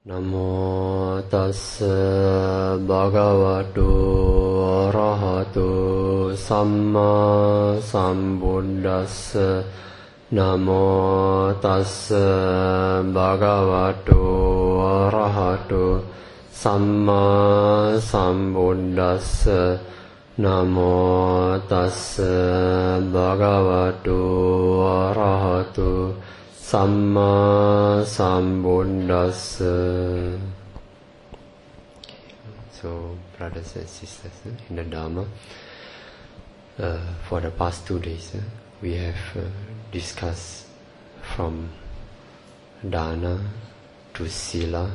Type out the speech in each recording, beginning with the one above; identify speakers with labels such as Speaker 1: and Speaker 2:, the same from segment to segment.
Speaker 1: Namo tassa bhagavato arahato samma sambuddhassa. Namo tassa bhagavato arahato samma sambuddhassa. Namo tassa bhagavato arahato Samma Sambuddhassa. So, brothers and sisters in the Dharma, for the past 2 days, we have discussed from dana to sila,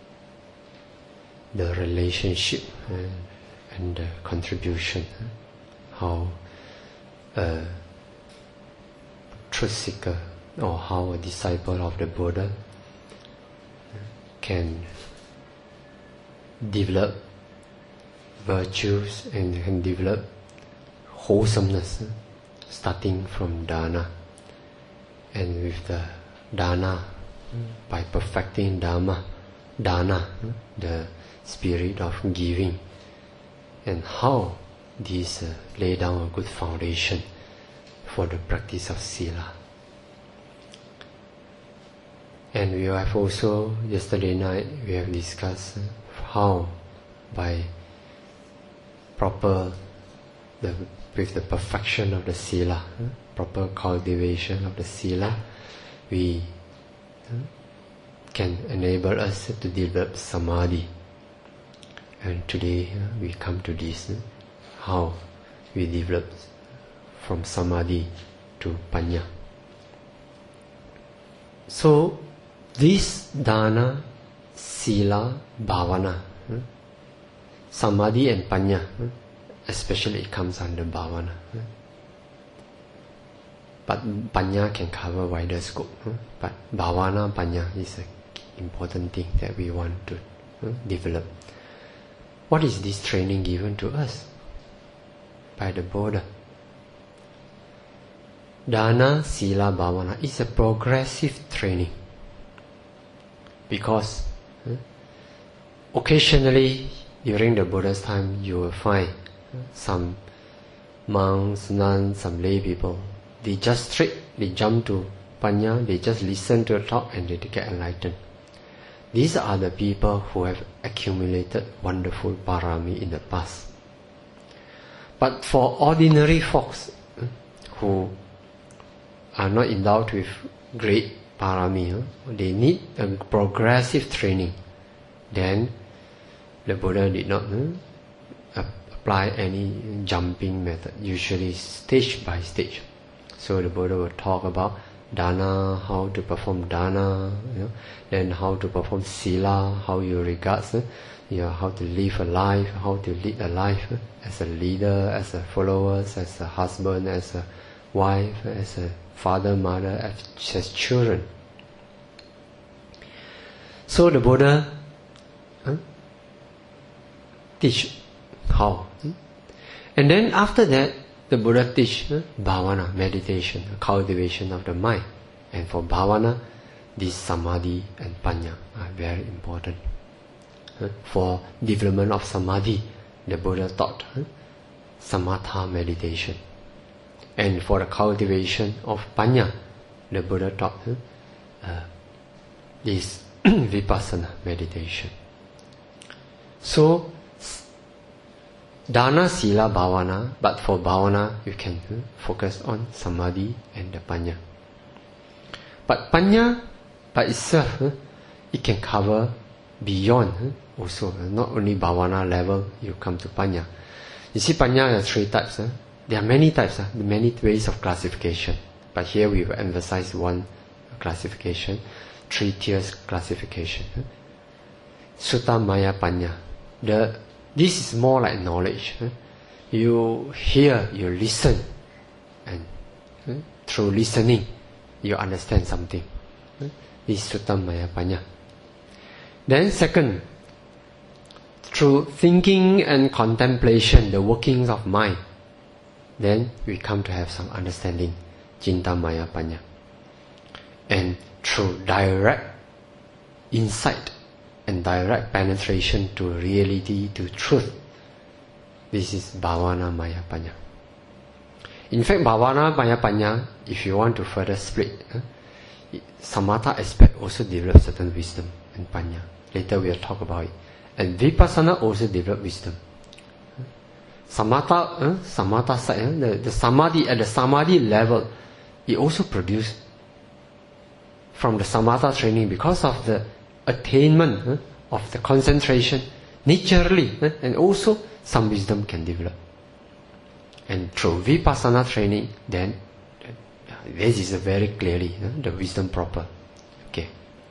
Speaker 1: the relationship and the contribution, how a truth seeker or how a disciple of the Buddha can develop virtues and can develop wholesomeness, starting from dana. And with the dana, by perfecting dana, the spirit of giving, and how this lay down a good foundation for the practice of sila. And we have also, yesterday night, we have discussed how by with the perfection of the sila, proper cultivation of the sila, we can enable us to develop samadhi. And today we come to this, how we develop from samadhi to panya. So, this dana, sila, bhavana, samadhi and panya, especially it comes under bhavana. But panya can cover wider scope. But bhavana, panya is an important thing that we want to develop. What is this training given to us by the Buddha? Dana, sila, bhavana is a progressive training. Because occasionally during the Buddha's time you will find some monks, nuns, some lay people, they jump to panya, they just listen to the talk and they get enlightened. These are the people who have accumulated wonderful parami in the past. But for ordinary folks who are not endowed with great parami, they need a progressive training. Then the Buddha did not apply any jumping method, usually stage by stage. So the Buddha will talk about dana, how to perform dana, then how to perform sila, how you regard, how to live a life, how to lead a life as a leader, as a follower, as a husband, as a wife, as a father, mother, as children. So the Buddha teach how. And then after that, the Buddha teach bhavana, meditation, cultivation of the mind. And for bhavana, this samadhi and panya are very important. For development of samadhi, the Buddha taught samatha meditation. And for the cultivation of panya, the Buddha taught this vipassana meditation. So, dana, sila, bhavana, but for bhavana you can focus on samadhi and the panya. But panya by itself, it can cover beyond also, not only bhavana level, you come to panya. You see, panya there are 3 types. There are many types, many ways of classification. But here we will emphasize one classification, 3 tiers classification. Sutta Maya Panya. This is more like knowledge. You hear, you listen, and through listening, you understand something. This is Sutta Maya Panya. Then second, through thinking and contemplation, the workings of mind, then we come to have some understanding, Cinta Maya Panya. And through direct insight and direct penetration to reality, to truth. This is Bhavana Maya Panya. In fact, Bhavana Maya Panya, if you want to further split, Samatha aspect also develops certain wisdom and Panya. Later we will talk about it. And Vipassana also develop wisdom. Samatha side, the Samadhi, at the Samadhi level, it also produce from the Samatha training, because of the attainment of the concentration, naturally, and also some wisdom can develop. And through Vipassana training, then this is very clearly the wisdom proper. Okay.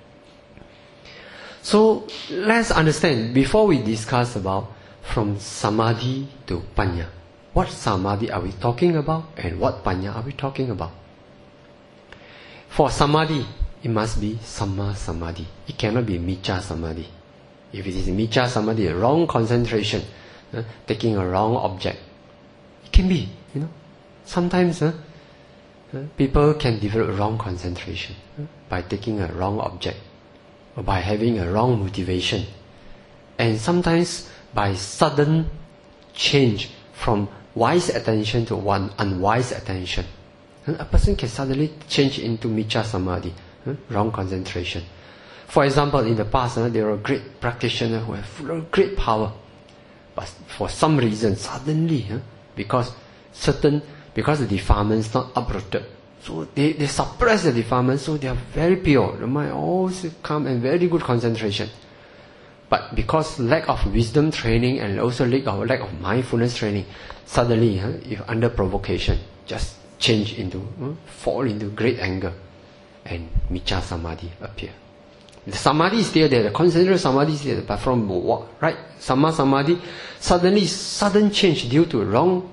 Speaker 1: So let's understand, before we discuss about from Samadhi to Panya, what Samadhi are we talking about and what Panya are we talking about? For Samadhi, it must be Samma Samadhi. It cannot be Miccha Samadhi. If it is Miccha Samadhi, wrong concentration, taking a wrong object, it can be, sometimes people can develop wrong concentration by taking a wrong object or by having a wrong motivation, and sometimes by sudden change from wise attention to one unwise attention. A person can suddenly change into Miccha Samadhi, wrong concentration. For example, in the past, there were great practitioners who have great power, but for some reason, suddenly, because the defilements not uprooted, so they suppress the defilements, so they are very pure. The mind always calm and very good concentration. But because lack of wisdom training and also lack of mindfulness training, suddenly, if under provocation, just change into, fall into great anger, and Miccha Samadhi appear. The Samadhi is still there, the concentrated Samadhi is there, but from what? Right? Samma Samadhi, sudden change due to wrong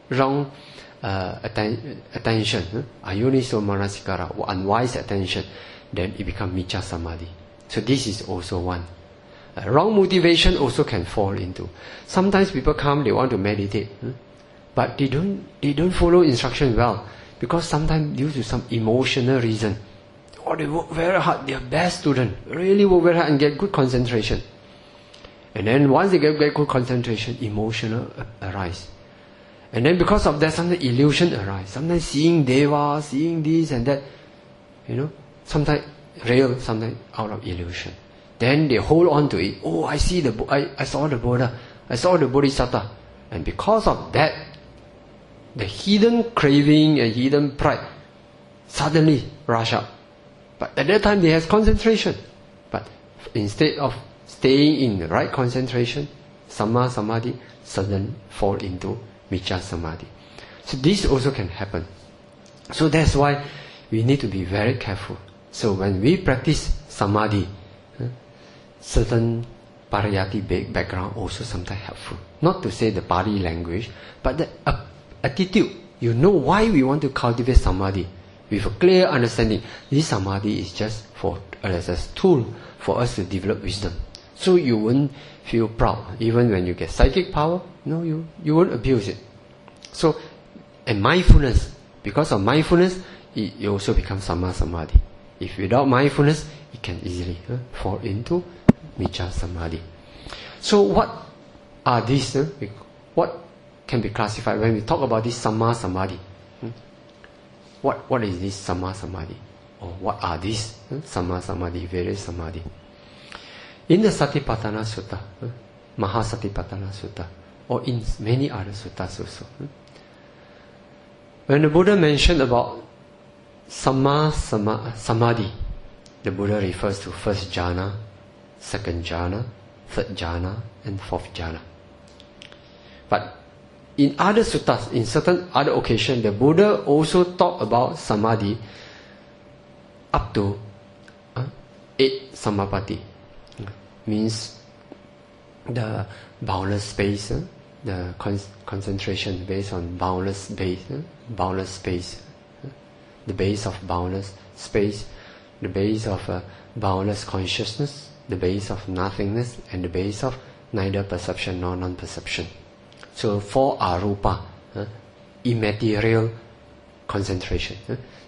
Speaker 1: attention, ayuniso manasikara, unwise attention, then it becomes Miccha Samadhi. So this is also one. Wrong motivation also can fall into. Sometimes people come, they want to meditate, but they don't follow instruction well, because sometimes due to some emotional reason, or they work very hard, they are best student, really work very hard and get good concentration. And then once they get good concentration, emotional arise. And then because of that, sometimes illusion arise. Sometimes seeing Deva, seeing this and that, sometimes real, sometimes out of illusion. Then they hold on to it. Oh, I saw the Buddha, I saw the Bodhisattva. And because of that, the hidden craving and hidden pride suddenly rush up. But at that time they have concentration. But instead of staying in the right concentration, Samma Samadhi suddenly fall into Miccha Samadhi. So this also can happen. So that's why we need to be very careful. So when we practice Samadhi, certain Parayati background also sometimes helpful. Not to say the body language, but the attitude. You know why we want to cultivate Samadhi. With a clear understanding, this Samadhi is just as a tool for us to develop wisdom. So you won't feel proud. Even when you get psychic power, you won't abuse it. So, and mindfulness, because of mindfulness, it also becomes Samma Samadhi. If without mindfulness, it can easily fall into Miccha Samadhi. So what are these? What can be classified when we talk about this Samma Samadhi? What is this Samma Samadhi? Or what are these Samma Samadhi, various Samadhi? In the Satipatthana Sutta, Mahasatipatthana Sutta, or in many other suttas also, when the Buddha mentioned about Samma Samadhi, the Buddha refers to first jhana, second jhana, third jhana, and fourth jhana. But in other suttas, in certain other occasions, the Buddha also talked about Samadhi up to 8 Samapatti. Means the boundless space, the concentration based on boundless space, the base of boundless space, the base of boundless consciousness, the base of nothingness, and the base of neither perception nor non-perception. So 4 arupa, immaterial concentration.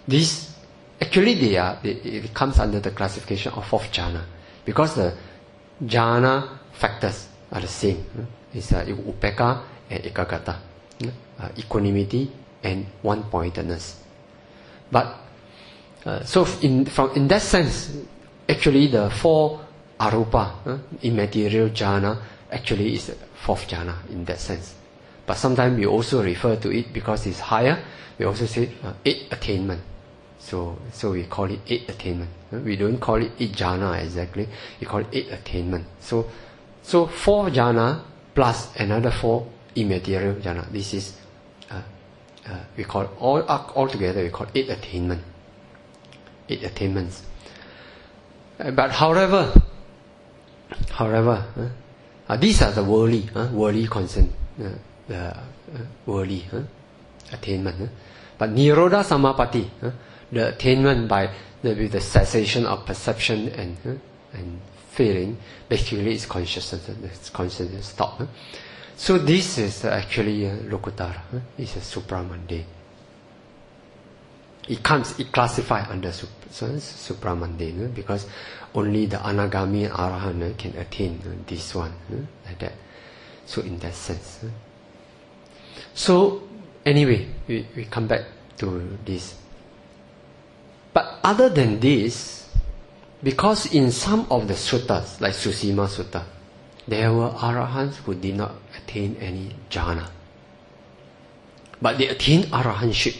Speaker 1: This actually it comes under the classification of 4th jhana, because the jhana factors are the same. It's upekkha and ekaggata, equanimity and one-pointedness. But so in that sense, actually the 4 arupa, immaterial jhana, actually is the 4th jhana in that sense. But sometimes we also refer to it because it's higher. We also say 8 attainment. So we call it 8 attainment. We don't call it 8 jhana exactly. We call it 8 attainment. So 4 jhana plus another 4 immaterial jhana. This is we call all together. We call 8 attainment. 8 attainments. But however, these are the worldly concern, worldly attainment. But Nirodha Samapatti, the attainment with the cessation of perception and feeling, basically is consciousness. Consciousness stop. So this is actually Lokuttara. It's a supramundane. It classifies under supramundane because only the Anagami and Arahant can attain this one, like that. So in that sense. So anyway, we come back to this. But other than this, because in some of the suttas, like Susima Sutta, there were Arahants who did not attain any jhana. But they attained Arahantship.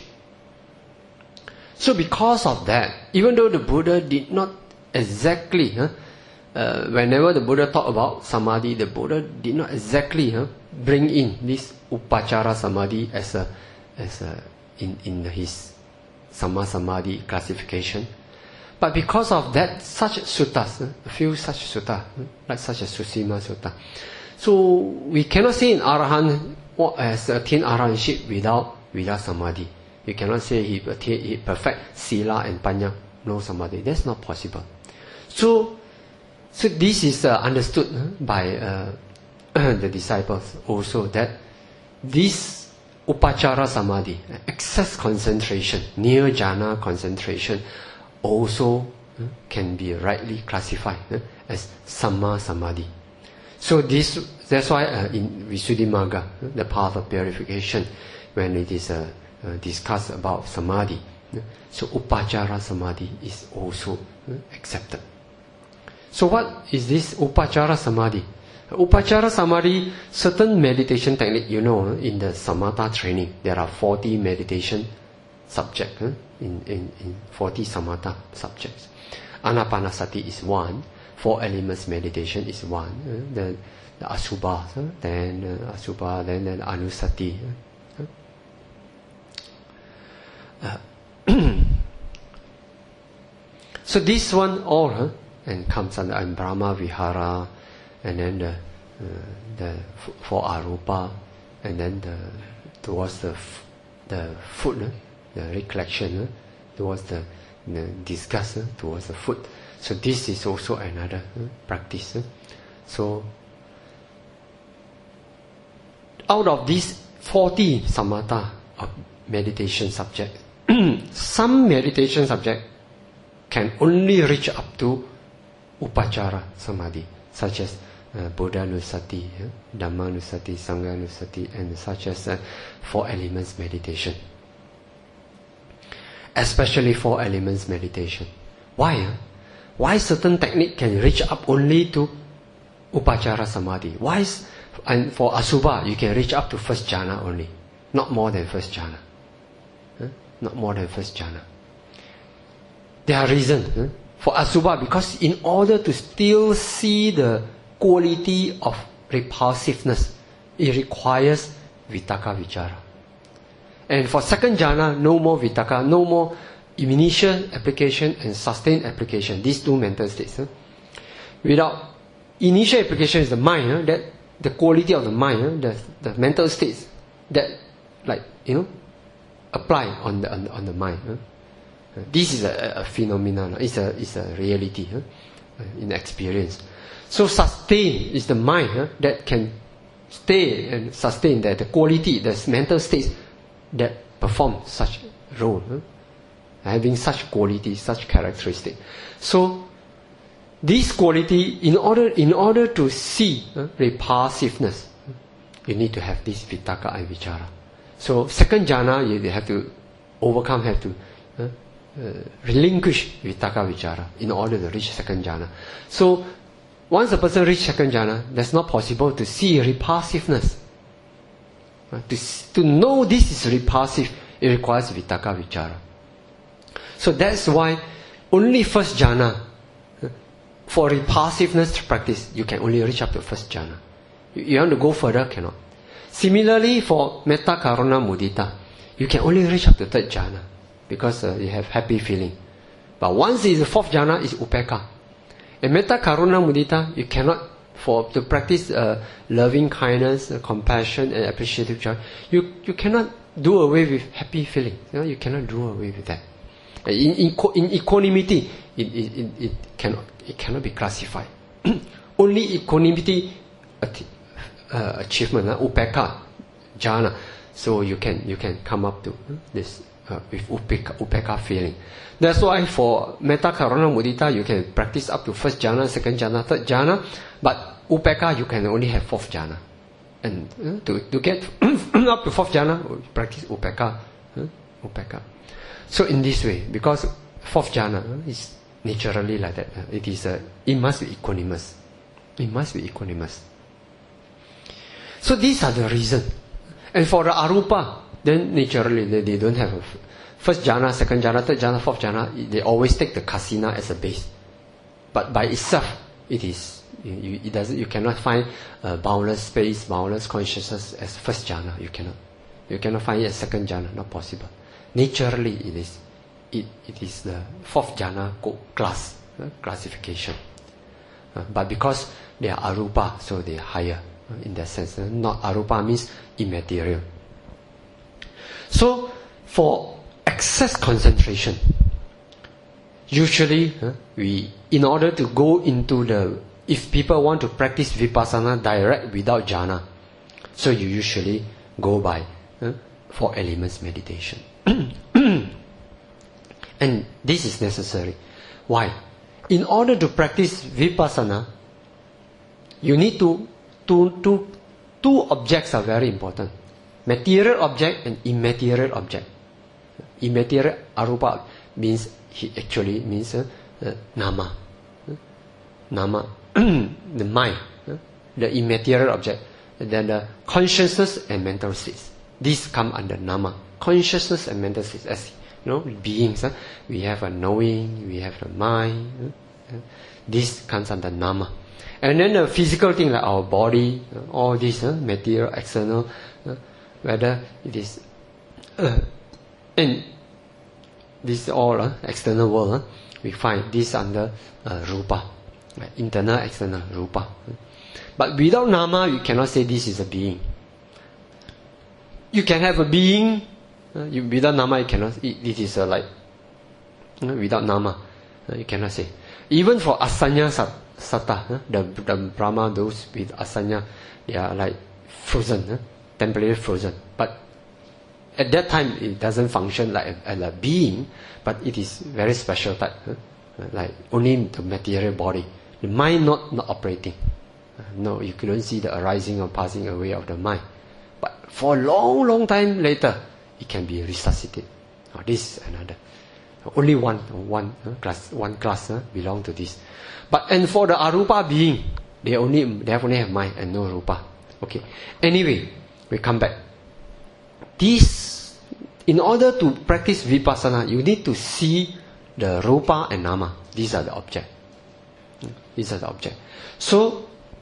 Speaker 1: So because of that, even though the Buddha did not exactly, whenever the Buddha talked about samadhi, the Buddha did not exactly bring in this upachara samadhi as in his Samma Samadhi classification. But because of that, such suttas, a few such suttas, like such as Susima Sutta. So we cannot say in Arahant has attained Arahantship without samadhi. You cannot say he perfect sila and panya, no samadhi. That's not possible. So this is understood by the disciples also, that this upachara samadhi, excess concentration, near jhana concentration, also can be rightly classified as samma samadhi. So that's why in Visuddhimagga, the path of purification, when it is discussed about samadhi, so upachara samadhi is also accepted. So what is this upachara samadhi? Upachara samadhi, certain meditation technique, in the samatha training, there are 40 meditation subjects, in 40 samatha subjects. Anapanasati is one, 4 elements meditation is one, the asubha, then anusati. So this one all and comes under Brahma Vihara, and then the 4 arupa, and then towards the foot, the recollection, towards the disgust, towards the foot. So this is also another practice. So out of these 40 samatha of meditation subjects, some meditation subject can only reach up to upachara samadhi, such as Buddha Nusati, Dhamma Nusati, Sangha Nusati, and such as 4 elements meditation. Especially 4 elements meditation. Why? Why certain technique can reach up only to upachara samadhi? Why? And for asubha, you can reach up to 1st jhana only, not more than 1st jhana. Not more than 1st jhana. There are reasons for asubha, because in order to still see the quality of repulsiveness, it requires vitakka vichara. And for 2nd jhana, no more vitakka, no more initial application and sustained application. These 2 mental states. Without initial application is the mind, that the quality of the mind, the mental states that, apply on the mind. This is a phenomenon. It's a reality in experience. So sustain is the mind that can stay and sustain that the quality, the mental states that perform such role, having such quality, such characteristic. So this quality, in order to see repulsiveness, you need to have this vitakka and vichara. So second jhana, you have to overcome, have to relinquish vitakka vichara in order to reach second jhana. So once a person reaches second jhana, that's not possible to see repulsiveness. To know this is repulsive, it requires vitakka vichara. So that's why only first jhana, for repulsiveness practice, you can only reach up to first jhana. You want to go further, cannot. Similarly, for metta, karuna, mudita, you can only reach up to third jhana, because you have happy feeling. But once it's the fourth jhana, it's upekkha. And metta, karuna, mudita, you cannot, to practice loving kindness, compassion, and appreciative joy, you cannot do away with happy feeling. You cannot do away with that. In equanimity, it cannot be classified. Only equanimity achievement, upekkha jhana. So you can come up to this with upekkha feeling. That's why for metta, karuna, mudita, you can practice up to first jhana, second jhana, third jhana, but upekkha you can only have fourth jhana. And to get up to fourth jhana, practice upekkha. So in this way, because fourth jhana is naturally like that, it must be equanimous. It must be equanimous. So these are the reasons. And for the arupa, then naturally they don't have first jhana, second jhana, third jhana, fourth jhana. They always take the kasina as a base. But by itself, you cannot find boundless space, boundless consciousness as first jhana. You cannot find it as second jhana. Not possible. Naturally, it is the fourth jhana classification. But because they are arupa, so they are higher in that sense. Not arupa means immaterial. So for excess concentration, usually in order to go into if people want to practice vipassana direct without jhana, so you usually go by 4 elements meditation. And this is necessary. Why? In order to practice vipassana, you need two objects are very important. Material object and immaterial object. Immaterial arupa means nama. Nama, the mind. The immaterial object. And then the consciousness and mental states. These come under nama. Consciousness and mental states, as beings. We have a knowing, we have the mind. This comes under nama. And then the physical thing like our body, all this material, external, whether it is, and this all external world, we find this under rupa, internal, external, rupa. But without nama, you cannot say this is a being. You can have a being, without nama you cannot, it is like, without nama, you cannot say. Even for asanya satta, the Brahma, those with asanya, they are like frozen, temporarily frozen. But at that time, it doesn't function like a being, but it is very special type, like only the material body. The mind not operating. No, you couldn't see the arising or passing away of the mind. But for a long time later, it can be resuscitated. Now, this is another. Only one class belong to this. And for the arupa being, they only have mind and no rupa. Okay. Anyway, we come back. In order to practice vipassana, you need to see the rupa and nama. These are the object. So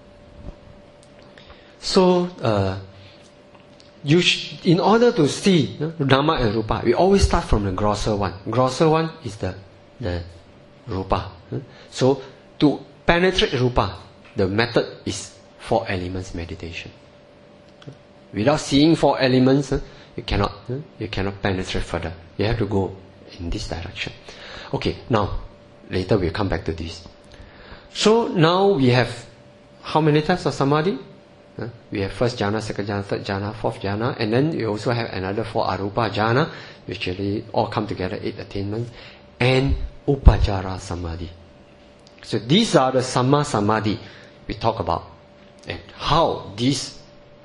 Speaker 1: in order to see nama and rupa, we always start from the grosser one. Grosser one is the rupa. So to penetrate rupa, the method is 4 elements meditation. Without seeing 4 elements, you cannot penetrate further. You have to go in this direction. Okay, now later we'll come back to this. So now we have how many types of samadhi? We have first jhana, second jhana, third jhana, fourth jhana, and then we also have another 4 arupa jhana, which really all come together, 8 attainments, and upajjhara samadhi. So these are the Samma Samadhi we talk about. And how these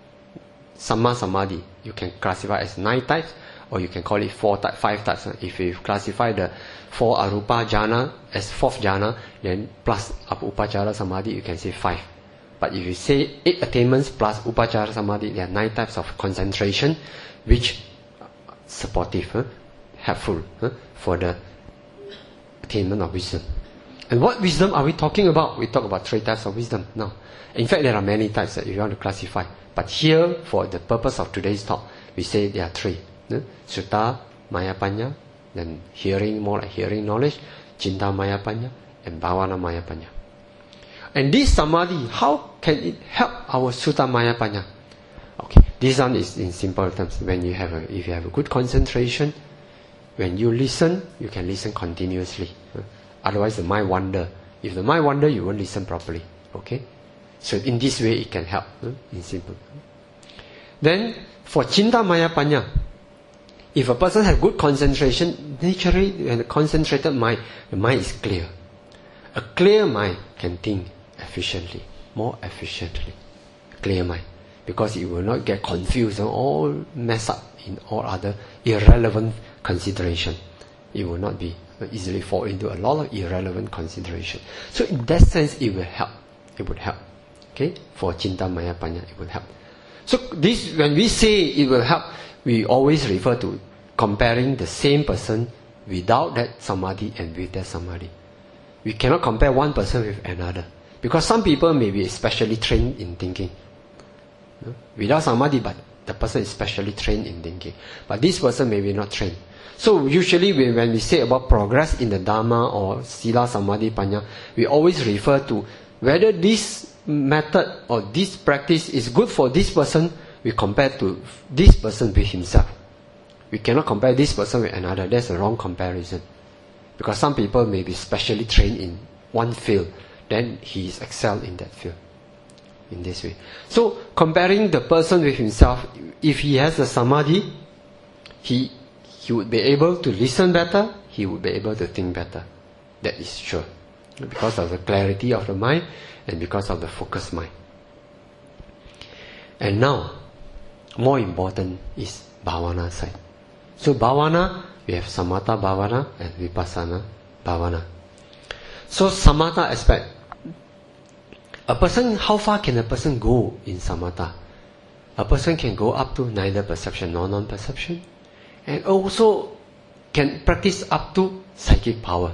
Speaker 1: Samma Samadhi, you can classify as 9 types, or you can call it 5 types. If you classify the 4 Arupa Jhana as 4th Jhana, then plus Upachara Samadhi, you can say 5. But if you say 8 attainments plus Upachara Samadhi, there are 9 types of concentration, which supportive, helpful for the attainment of wisdom. And what wisdom are we talking about? We talk about 3 types of wisdom now. In fact, there are many types that if you want to classify. But here, for the purpose of today's talk, we say there are 3. Sutta, Maya Panya, then hearing, more like hearing knowledge, Cinta Maya Panya, and Bhavana Maya Panya. And this Samadhi, how can it help our Sutta Maya Panya? Okay, this one is in simple terms. When you have if you have a good concentration, when you listen, you can listen continuously. Otherwise the mind wander. If the mind wander, you won't listen properly. Okay? So in this way it can help, in simple. Then for Cinta Maya Panya, if a person has good concentration, naturally when a concentrated mind, the mind is clear. A clear mind can think efficiently, more efficiently. Clear mind. Because it will not get confused and all mess up in all other irrelevant consideration. It will not be easily fall into a lot of irrelevant consideration. So in that sense, it will help. It would help. Okay? For Cinta Maya Panya, it will help. So this, when we say it will help, we always refer to comparing the same person without that Samadhi and with that Samadhi. We cannot compare one person with another. Because some people may be especially trained in thinking. Without Samadhi, but the person is specially trained in thinking. But this person may be not trained. So usually when we say about progress in the Dharma or Sila Samadhi Panya, we always refer to whether this method or this practice is good for this person, we compare to this person with himself. We cannot compare this person with another. That's a wrong comparison. Because some people may be specially trained in one field, then he is excelled in that field. In this way. So comparing the person with himself, if he has a Samadhi, he would be able to listen better, he would be able to think better. That is sure. Because of the clarity of the mind and because of the focused mind. And now, more important is Bhavana side. So Bhavana, we have Samatha Bhavana and Vipassana Bhavana. So Samatha aspect. A person, how far can a person go in Samatha? A person can go up to neither perception nor non-perception. And also can practice up to psychic power.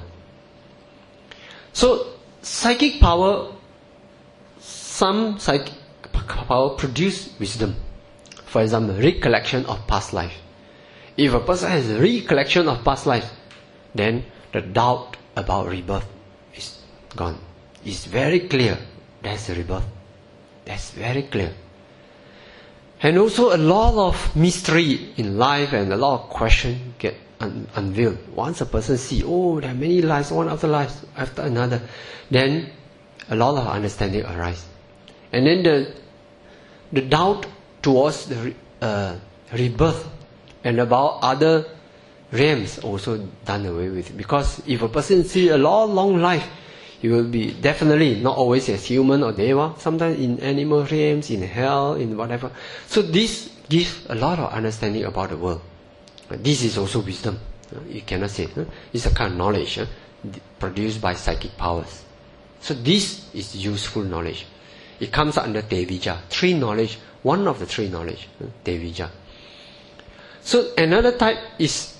Speaker 1: So psychic power, some psychic power produce wisdom. For example, recollection of past life. If a person has a recollection of past life, then the doubt about rebirth is gone. It's very clear. That's a rebirth. That's very clear. And also a lot of mystery in life and a lot of questions get unveiled. Once a person sees, there are many lives, one after life after another, then a lot of understanding arises. And then the doubt towards the rebirth and about other realms also done away with. Because if a person sees a long life, he will be definitely not always as human or deva, sometimes in animal realms, in hell, in whatever. So this gives a lot of understanding about the world. This is also wisdom. You cannot say. It's a kind of knowledge produced by psychic powers. So this is useful knowledge. It comes under Tevijja. 3 knowledge, one of the 3 knowledge, Tevijja. So another type is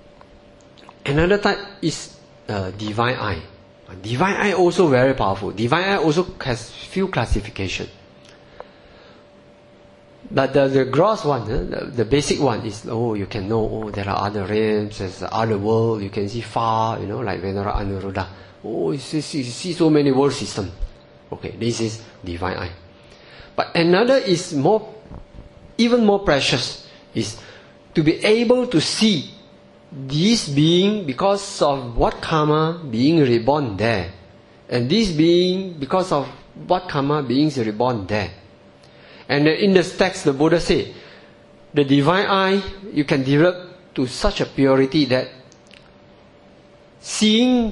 Speaker 1: divine eye. Divine eye also very powerful. Divine eye also has few classification. But the gross one, the basic one is, you can know, there are other realms, there's other world, you can see far, like Venera Anuruddha. You see so many world systems. Okay, this is divine eye. But another is even more precious, is to be able to see this being because of what karma being reborn there, and this being because of what karma being reborn there. And in the text the Buddha said, the divine eye you can develop to such a purity that seeing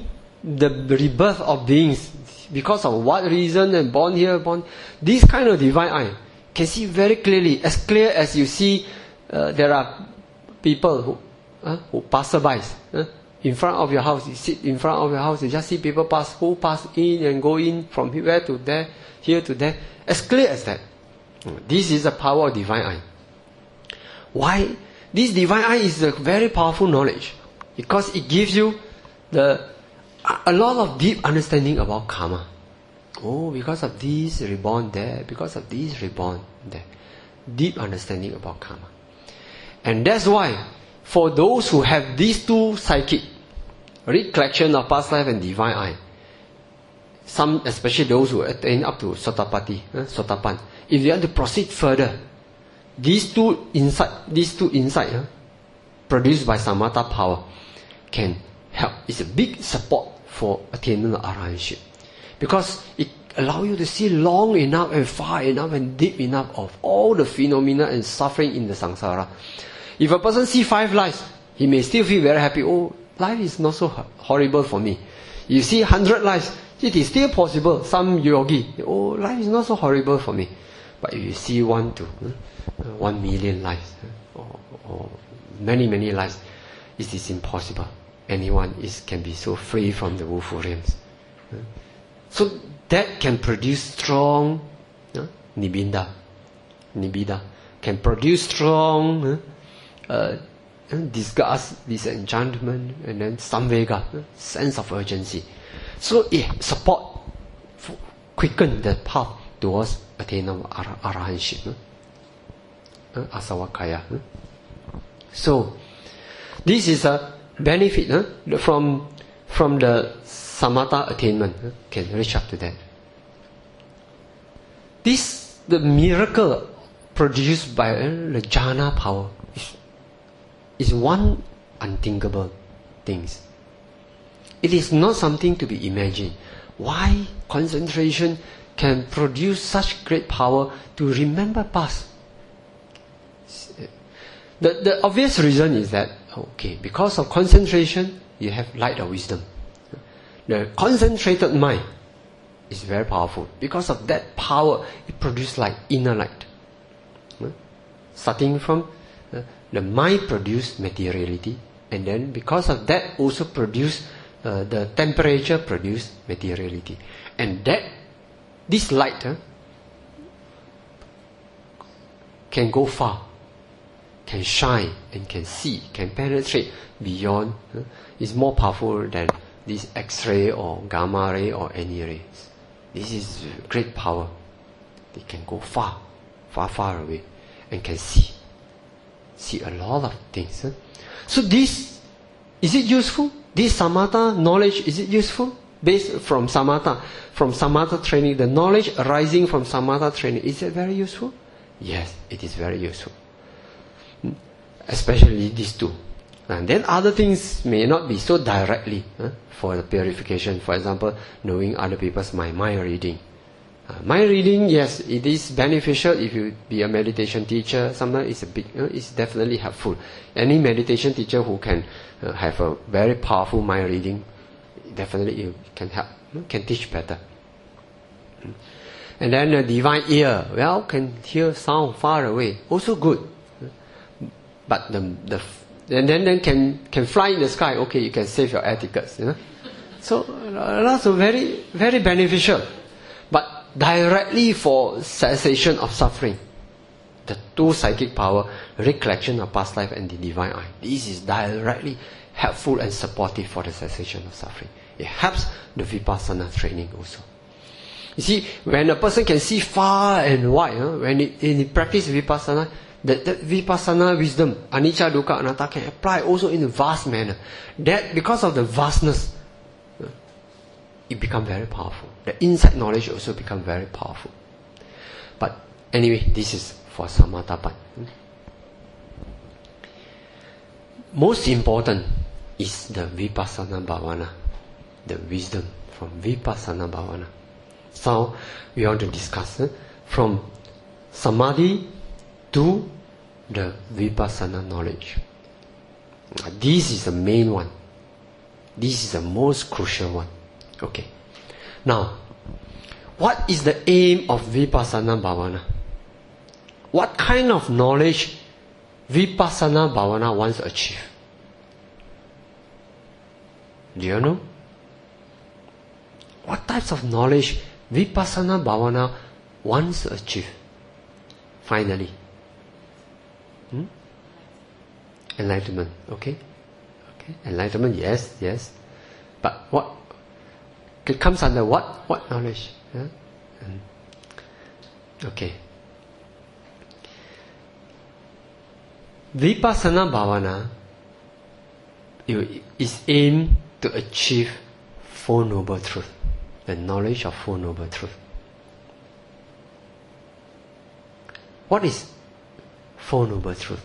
Speaker 1: the rebirth of beings, because of what reason and born here, this kind of divine eye can see very clearly, as clear as you see there are people who passer-by in front of your house. You sit in front of your house, you just see people pass in and go in from here to there, here to there, as clear as that. This is the power of divine eye. Why? This divine eye is a very powerful knowledge, because it gives you a lot of deep understanding about karma. Oh, because of this reborn there, because of this reborn there. Deep understanding about karma. And that's why, for those who have these two psychic, recollection of past life and divine eye, some, especially those who attain up to Sotapan, if they want to proceed further, these two insight produced by samatha power can help. It's a big support for attainment of arahantship, because it allows you to see long enough and far enough and deep enough of all the phenomena and suffering in the samsara. If a person sees 5 lives, he may still feel very happy. Oh, life is not so horrible for me. You see 100 lives, it is still possible. Some yogi, oh, life is not so horrible for me. But if you see 1 to 1 million lives, or many lives, it is impossible. Anyone can be so free from the woeful realms. So that can produce strong nibbida, can produce strong disgust, disenchantment, and then samvega, sense of urgency. So it quicken the path towards attainment of arahantship, asavakaya. So this is a benefit from the samatha attainment, can reach up to that. The miracle produced by the jhana power is one unthinkable thing. It is not something to be imagined. Why concentration can produce such great power to remember past? The obvious reason is that, because of concentration, you have light of wisdom. The concentrated mind is very powerful. Because of that power, it produces light, inner light. Starting from the mind produce materiality, and then because of that also produce the temperature produce materiality. And this light can go far, can shine and can see, can penetrate beyond. Is more powerful than this X-ray or gamma ray or any rays. This is great power. They can go far away and can see a lot of things. So this, is it useful? This samatha knowledge, is it useful? Based from samatha training, the knowledge arising from samatha training, is it very useful? Yes, it is very useful. Especially these two. And then other things may not be so directly for the purification. For example, knowing other people's mind reading. Mind reading, yes, it is beneficial if you be a meditation teacher. Sometimes it's definitely helpful. Any meditation teacher who can have a very powerful mind reading, definitely it can help, can teach better. And then the divine ear, can hear sound far away, also good. But and then can fly in the sky. Okay, you can save your air tickets. So that's very very beneficial. But directly for cessation of suffering, the two psychic power, recollection of past life and the divine eye, this is directly helpful and supportive for the cessation of suffering. It helps the vipassana training also. You see, when a person can see far and wide, when he practice vipassana, that vipassana wisdom, anicca, dukkha, anatta, can apply also in a vast manner. That because of the vastness, it becomes very powerful. The insight knowledge also becomes very powerful. But anyway, this is for samatha part. Most important is the vipassana bhavana, the wisdom from vipassana bhavana. So we want to discuss from samadhi to the vipassana knowledge. This is the main one. This is the most crucial one. Okay. Now, what is the aim of Vipassana Bhavana? What kind of knowledge Vipassana Bhavana wants to achieve? Do you know? What types of knowledge Vipassana Bhavana wants to achieve? Finally. Enlightenment. Okay? Okay. Enlightenment, yes. But what? It comes under what? What knowledge? Yeah? Okay. Vipassana Bhavana is aimed to achieve Four Noble Truths, the knowledge of Four Noble Truths. What is Four Noble Truths?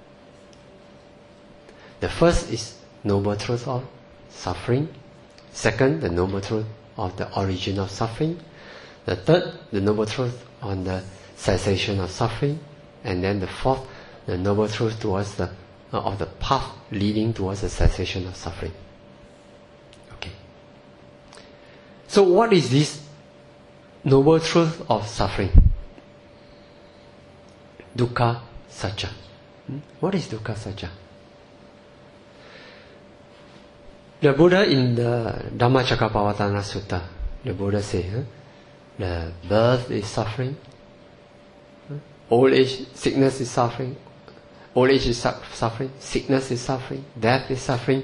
Speaker 1: The first is Noble Truth of suffering. Second, the Noble Truth of the origin of suffering. The third, the Noble Truth on the cessation of suffering. And then the fourth, the Noble Truth towards of the path leading towards the cessation of suffering. Okay. So what is this Noble Truth of suffering? Dukkha Satcha. What is Dukkha Satcha? The Buddha in the Dhammacakkappavattana Sutta, the Buddha says, the birth is suffering, old age, sickness is suffering, old age is suffering, sickness is suffering, death is suffering.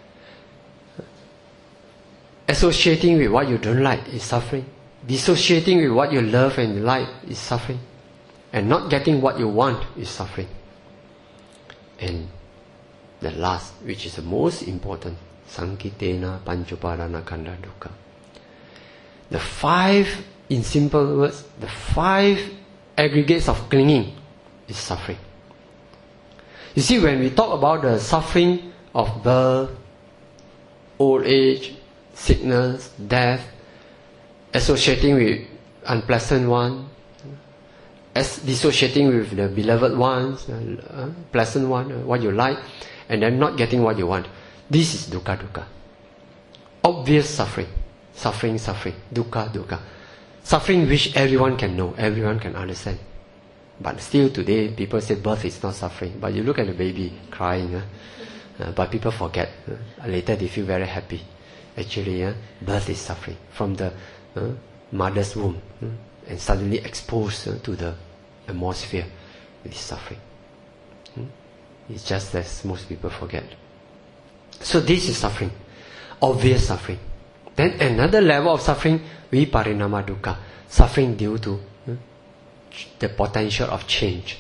Speaker 1: Associating with what you don't like is suffering. Dissociating with what you love and like is suffering. And not getting what you want is suffering. And the last, which is the most important, Sankitena Panchupadana Khandha Dukkha. The five, in simple words, the five aggregates of clinging is suffering. You see, when we talk about the suffering of birth, old age, sickness, death, associating with unpleasant one, dissociating with the beloved ones, pleasant one, what you like, and then not getting what you want. This is dukkha. Obvious suffering. Suffering. Dukkha. Suffering which everyone can know, everyone can understand. But still today, people say birth is not suffering. But you look at the baby crying, but people forget. Later they feel very happy. Actually, birth is suffering. From the mother's womb, and suddenly exposed to the atmosphere, it is suffering. It's just that most people forget. So this is suffering, obvious suffering. Then another level of suffering, viparinama dukkha, suffering due to the potential of change.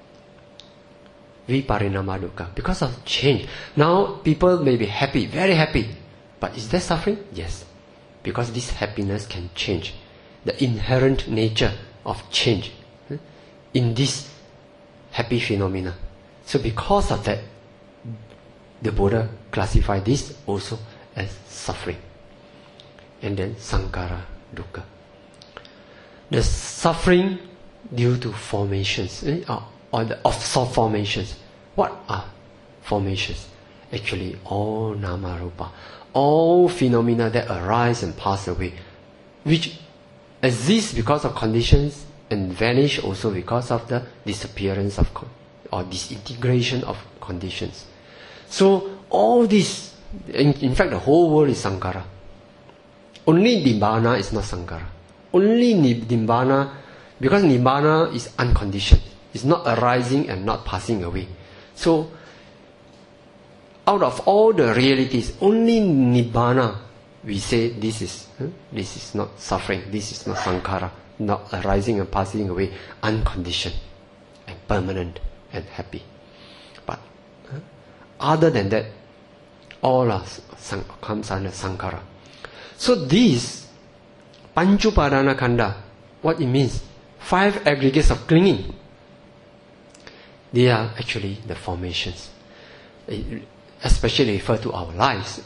Speaker 1: Viparinama dukkha, because of change. Now people may be happy, very happy, but is there suffering? Yes, because this happiness can change. The inherent nature of change in this happy phenomena. So because of that, the Buddha classified this also as suffering. And then sankhara dukkha. The suffering due to formations, or the offshore formations. What are formations? Actually, all nama rupa, all phenomena that arise and pass away, which exist because of conditions and vanish also because of the disappearance of or disintegration of conditions. So all this, in fact the whole world is sankhara. Only nibbana is not sankhara. Only nibbana, because nibbana is unconditioned. It's not arising and not passing away. So out of all the realities, only nibbana we say this is not suffering, this is not sankhara, not arising and passing away, unconditioned and permanent and happy. But other than that, all comes under sankhara. So these Panchupadana Khandha, what it means, five aggregates of clinging, they are actually the formations, especially refer to our lives.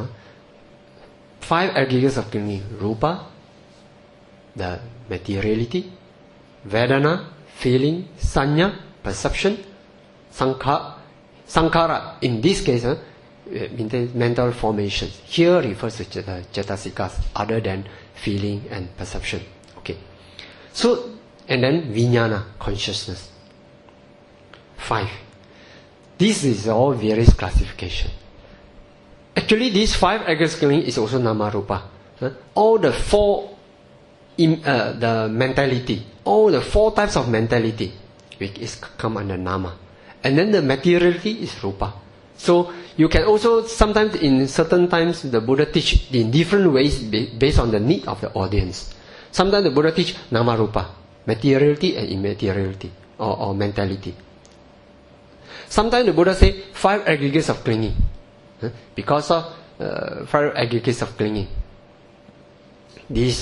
Speaker 1: Five aggregates of clinging: rupa, the materiality; vedana, feeling; sanya, perception; sankhara. In this case, mental formations. Here refers to Cetasikas, other than feeling and perception. Okay. So, and then Vijnana, consciousness. 5. This is all various classification. Actually, these 5 aggregates is also Nama Rupa. All the 4 the mentality, all the 4 types of mentality, which is come under Nama. And then the materiality is Rupa. So you can also, sometimes in certain times, the Buddha teach in different ways based on the need of the audience. Sometimes the Buddha teach Nama Rupa, materiality and immateriality, or mentality. Sometimes the Buddha say 5 aggregates of clinging. Because of 5 aggregates of clinging. These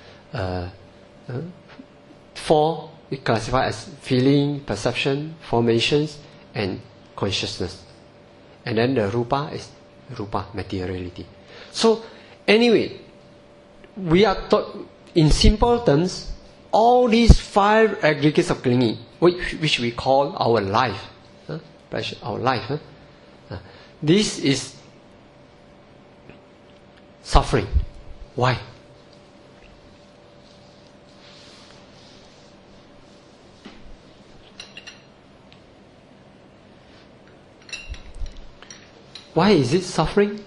Speaker 1: 4 we classify as feeling, perception, formations, and consciousness. And then the Rupa is Rupa, materiality. So, anyway, we are taught, in simple terms, all these 5 aggregates of clinging, which we call our life. Our life. This is suffering. Why? Why is it suffering?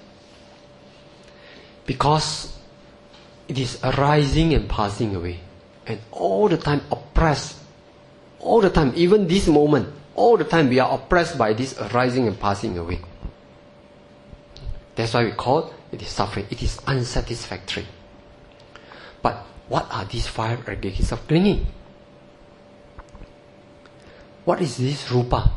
Speaker 1: Because it is arising and passing away. And all the time oppressed. All the time, even this moment, all the time we are oppressed by this arising and passing away. That's why we call it is suffering. It is unsatisfactory. But what are these 5 aggregates of clinging? What is this Rupa?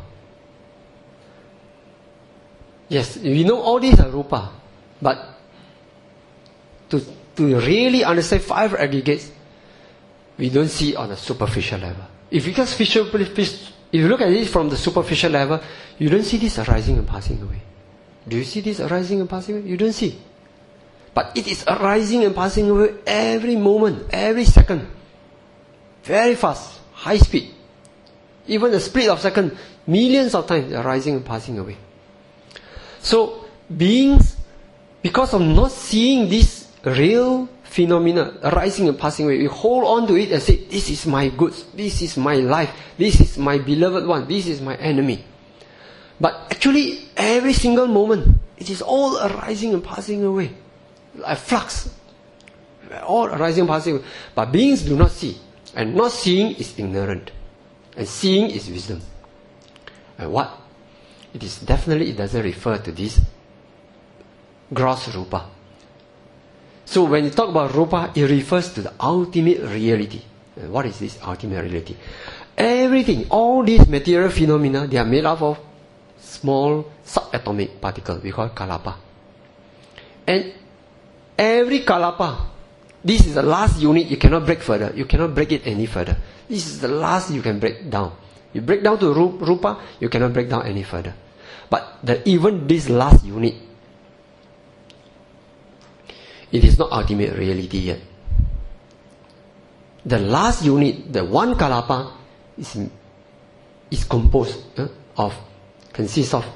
Speaker 1: Yes, we know all these are Rupa. But to really understand 5 aggregates, we don't see on a superficial level. If you look at it from the superficial level, you don't see this arising and passing away. Do you see this arising and passing away? You don't see. But it is arising and passing away every moment, every second. Very fast, high speed. Even a split of second, millions of times arising and passing away. So, beings, because of not seeing this real phenomena arising and passing away, we hold on to it and say, this is my goods, this is my life, this is my beloved one, this is my enemy. But actually, every single moment, it is all arising and passing away. Like flux. All arising and passing away. But beings do not see. And not seeing is ignorant. And seeing is wisdom. And what? It doesn't refer to this gross Rupa. So when you talk about Rupa, it refers to the ultimate reality. And what is this ultimate reality? Everything, all these material phenomena, they are made up of small subatomic particles, we call it kalapa. And every kalapa, this is the last unit, you cannot break further. You cannot break it any further. This is the last you can break down. You break down to Rupa, you cannot break down any further. But even this last unit, it is not ultimate reality yet. The last unit, the one kalapa, is composed consists of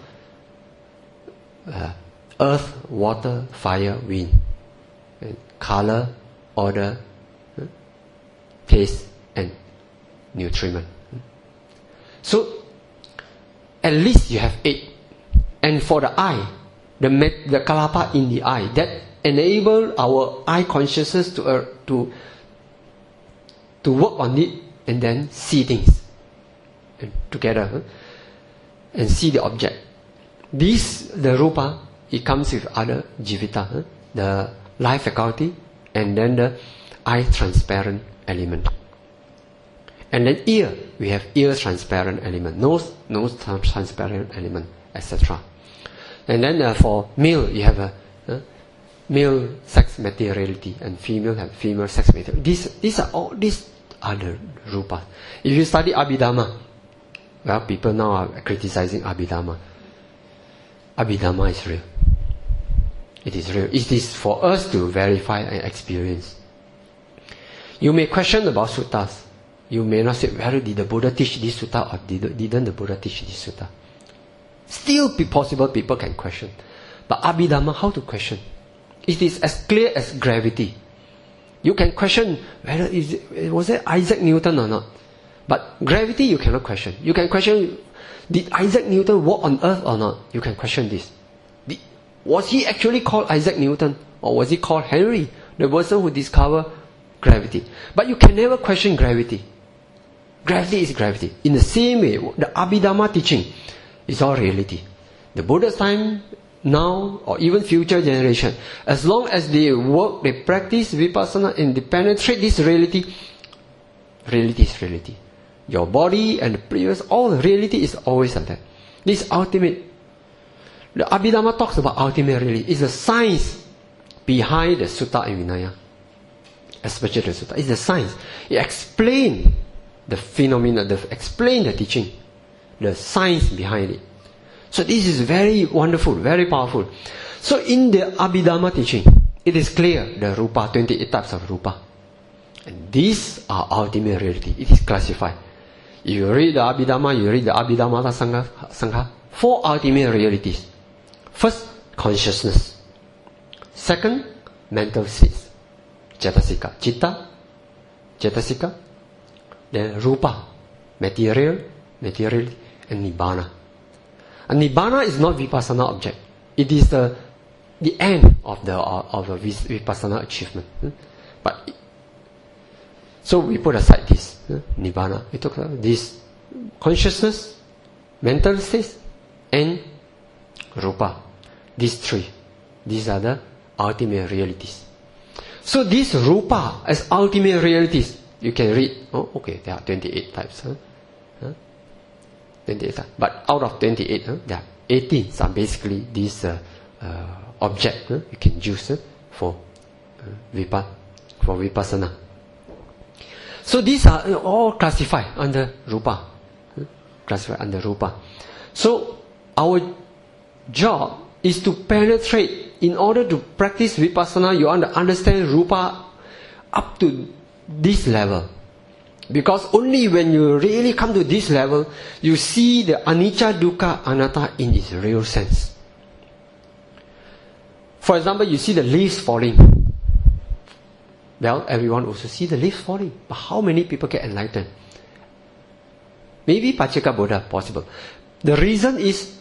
Speaker 1: earth, water, fire, wind, and color, order, taste, and nutriment. So, at least you have 8. And for the eye, the kalapa in the eye, that enable our eye consciousness to work on it and then see things together and see the object. The Rupa, it comes with other jivita, the life faculty, and then the eye transparent element. And then ear, we have ear transparent element, nose transparent element, etc. And then for male, you have a male sex materiality, and female have female sex materiality. These are the Rupas. If you study Abhidhamma, well, people now are criticizing Abhidhamma. Abhidhamma is real. It is real. It is for us to verify and experience. You may question about suttas. You may not say, whether did the Buddha teach this sutta or didn't the Buddha teach this sutta? Still possible people can question. But Abhidhamma, how to question? It is as clear as gravity. You can question whether was it Isaac Newton or not. But gravity you cannot question. You can question, did Isaac Newton walk on earth or not? You can question this. Was he actually called Isaac Newton? Or was he called Henry, the person who discovered gravity? But you can never question gravity. Gravity is gravity. In the same way, the Abhidhamma teaching is all reality. The Buddha's time, now, or even future generation, as long as they work, they practice vipassana and they penetrate this reality, reality is reality. Your body and the previous, all reality is always like that. This ultimate. The Abhidhamma talks about ultimate reality. It's the science behind the Sutta and Vinaya. Especially the Sutta. It's the science. It explains the phenomena, explains the teaching. The science behind it. So this is very wonderful, very powerful. So in the Abhidhamma teaching, it is clear, the Rupa, 28 types of Rupa. And these are ultimate reality. It is classified. If you read the Abhidhamma, you read the Abhidhamma Sangha, 4 ultimate realities. First, consciousness. Second, mental states. Cetasika. Citta, Cetasika. Then Rupa, material, and Nibbana. And Nibbana is not Vipassana object. It is the end of the Vipassana achievement. But so we put aside this Nibbana. We talk about this consciousness, mental states, and Rupa. These 3. These are the ultimate realities. So these Rupa as ultimate realities, you can read. Oh, okay, there are 28 types. 28 types. But out of 28, there are 18 are basically these object you can use for Vipassana. So these are all classified under Rupa. Classified under Rupa. So our job is to penetrate. In order to practice Vipassana, you want to understand Rupa up to this level. Because only when you really come to this level, you see the anicca, dukkha, anatta in its real sense. For example, you see the leaves falling. Well, everyone also see the leaves falling. But how many people get enlightened? Maybe Pacceka Buddha, possible. The reason is,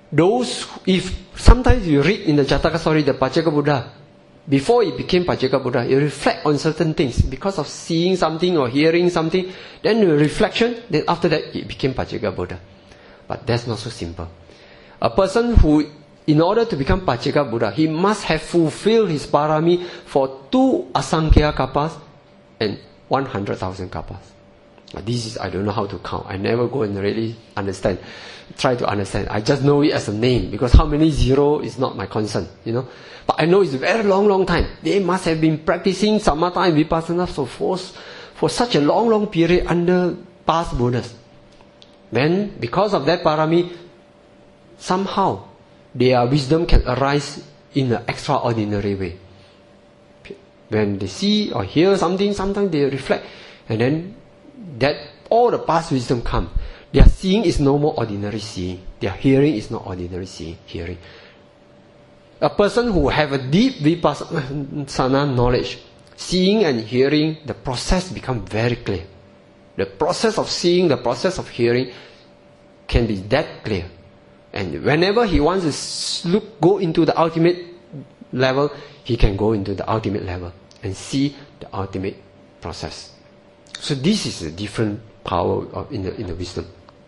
Speaker 1: if sometimes you read in the Jataka story, the Pacceka Buddha, before he became Pacceka Buddha, he reflect on certain things because of seeing something or hearing something. Then the reflection, then after that he became Pacceka Buddha. But that's not so simple. A person who, in order to become Pacceka Buddha, he must have fulfilled his parami for 2 asankhya kapas and 100,000 kapas. This is, I don't know how to count. I never go and really try to understand. I just know it as a name, because how many zero is not my concern, But I know it's a very long time. They must have been practicing samatha and vipassana for such a long period under past Buddhas. Then, because of that parami, somehow their wisdom can arise in an extraordinary way. When they see or hear something, sometimes they reflect, and then that all the past wisdom come. Their seeing is no more ordinary seeing. Their hearing is not ordinary hearing. A person who have a deep vipassana knowledge, seeing and hearing, the process become very clear. The process of seeing, the process of hearing can be that clear. And whenever he wants to go into the ultimate level, he can go into the ultimate level and see the ultimate process. So this is a different power in the wisdom.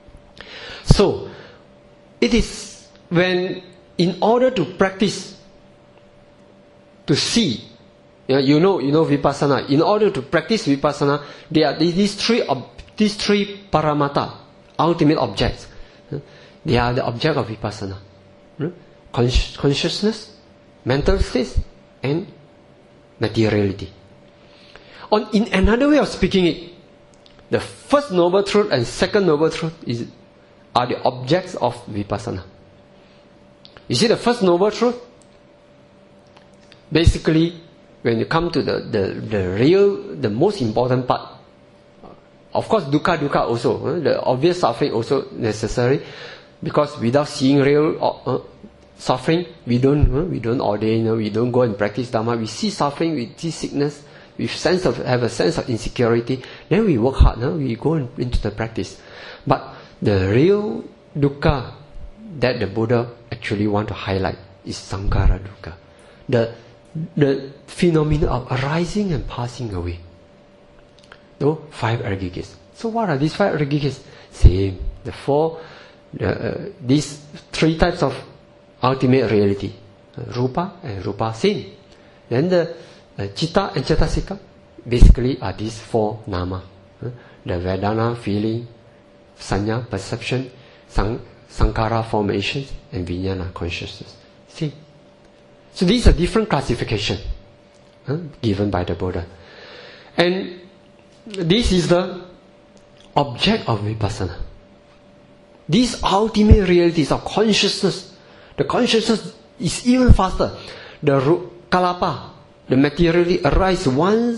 Speaker 1: So it is when, in order to practice, to see, you know vipassana. In order to practice vipassana, there are these three paramata, ultimate objects. They are the object of vipassana: consciousness, mental states, and materiality. In another way of speaking it, the first noble truth and second noble truth are the objects of vipassana. You see, the first noble truth, basically, when you come to the most important part, of course, dukkha also, the obvious suffering also necessary, because without seeing real suffering, we don't ordain, we don't go and practice Dharma. We see suffering, we see sickness, we have a sense of insecurity. Then we work hard, we go into the practice. But the real dukkha that the Buddha actually want to highlight is sankhara dukkha, the phenomena of arising and passing away. 5 aggregates. So what are these 5 aggregates? Same. These 3 types of ultimate reality. Rupa and rupa same. Then the citta and cetasika basically are these 4 nama. The Vedana, feeling, sanya, perception, sankhara, formations, and vijnana, consciousness. See? So these are different classifications given by the Buddha. And this is the object of vipassana. These ultimate realities of consciousness. The consciousness is even faster. The kalapa, the materiality arise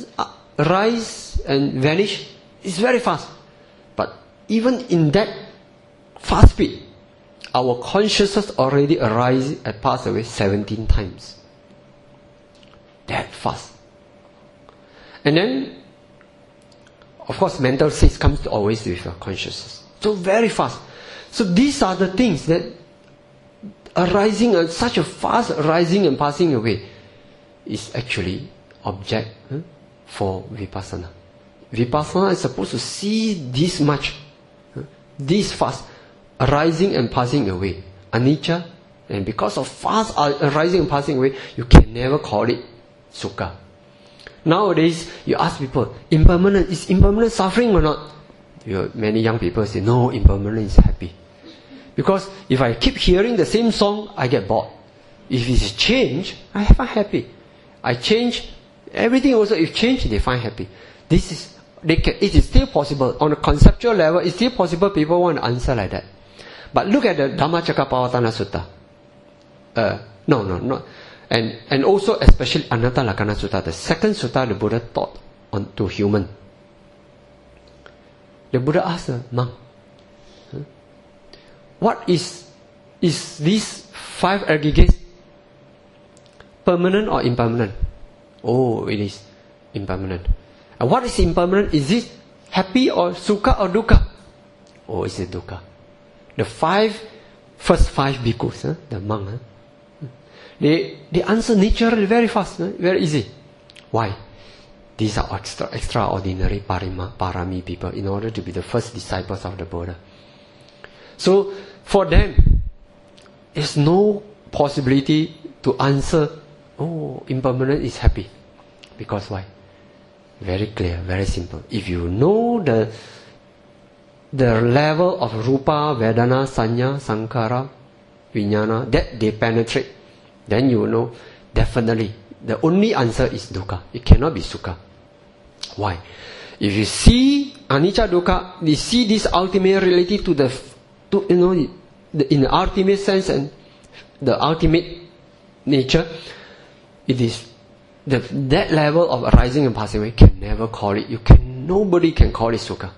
Speaker 1: and vanish, is very fast. But even in that fast speed, our consciousness already arises and passes away 17 times. That fast. And then, of course, mental states comes always with your consciousness. So very fast. So these are the things that arising, such a fast arising and passing away, is actually object for vipassana. Vipassana is supposed to see this much, this fast arising and passing away, anicca, and because of fast arising and passing away, you can never call it sukha. Nowadays, you ask people, is impermanent suffering or not? Many young people say, no, impermanent is happy. Because if I keep hearing the same song, I get bored. If it is change, I find happy. I change, everything also, if change, they find happy. It is still possible. On a conceptual level, it's still possible people want to answer like that. But look at the Dhammacakkappavattana Sutta. No. And also especially Anatta Lakkhana Sutta, the second sutta the Buddha taught to human. The Buddha asked the monk, what is these 5 aggregates permanent or impermanent? Oh, it is impermanent. And what is impermanent? Is it happy or sukha or dukkha? Oh, it's a dukkha. The first five bhikkhus, the monk, they answer naturally very fast, very easy. Why? These are extraordinary parami people in order to be the first disciples of the Buddha. So for them, there's no possibility to answer, oh, impermanent is happy. Because why? Very clear, very simple. If you know the level of rupa, vedana, sanya, sankhara, vijnana, that they penetrate, then you know definitely the only answer is dukkha. It cannot be sukha. Why? If you see anicca dukkha, you see this ultimate reality in the ultimate sense and the ultimate nature, it is that level of arising and passing away can never call it. Nobody can call it sukha.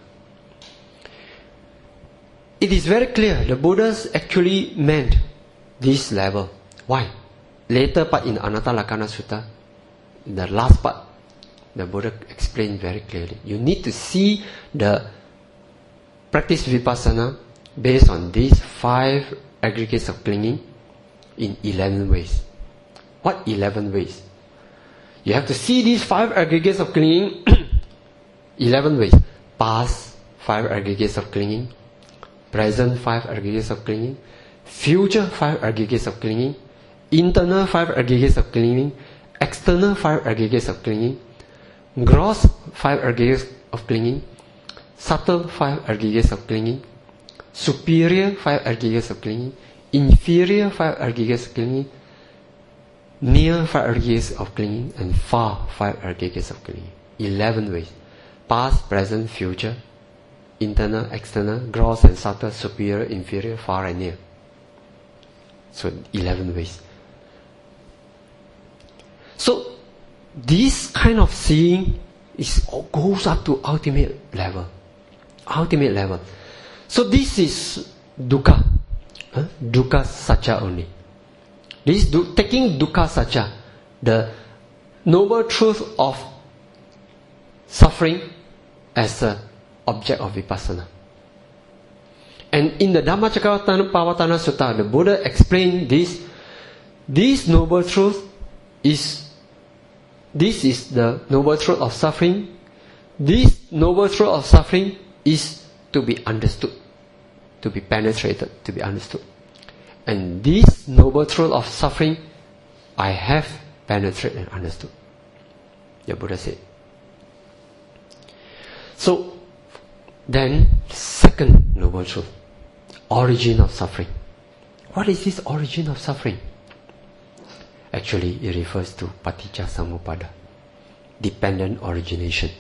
Speaker 1: It is very clear. The Buddhas actually meant this level. Why? Later part in Anatta Lakkhana Sutta, the last part, the Buddha explained very clearly. You need to see the practice vipassana based on these 5 aggregates of clinging in 11 ways. What 11 ways? You have to see these 5 aggregates of clinging 11 ways. Past 5 aggregates of clinging, present 5 aggregates of clinging, future 5 aggregates of clinging, internal 5 aggregates of clinging, external 5 aggregates of clinging, gross 5 aggregates of clinging, subtle 5 aggregates of clinging, superior 5 aggregates of clinging, inferior 5 aggregates of clinging, near 5 aggregates of clinging, and far 5 aggregates of clinging. 11 ways. Past, present, future, internal, external, gross and subtle, superior, inferior, far and near. So 11 ways. So this kind of seeing goes up to ultimate level. Ultimate level. So this is dukkha. Dukkha satcha only. This taking dukkha satya, the noble truth of suffering as an object of vipassana. And in the Dhammacakkappavattana Sutta, the Buddha explained this. This noble truth is the noble truth of suffering. This noble truth of suffering is to be understood, to be penetrated, to be understood. And this noble truth of suffering, I have penetrated and understood. The Buddha said. So, then, second noble truth, origin of suffering. What is this origin of suffering? Actually, it refers to paticca samuppada, dependent origination.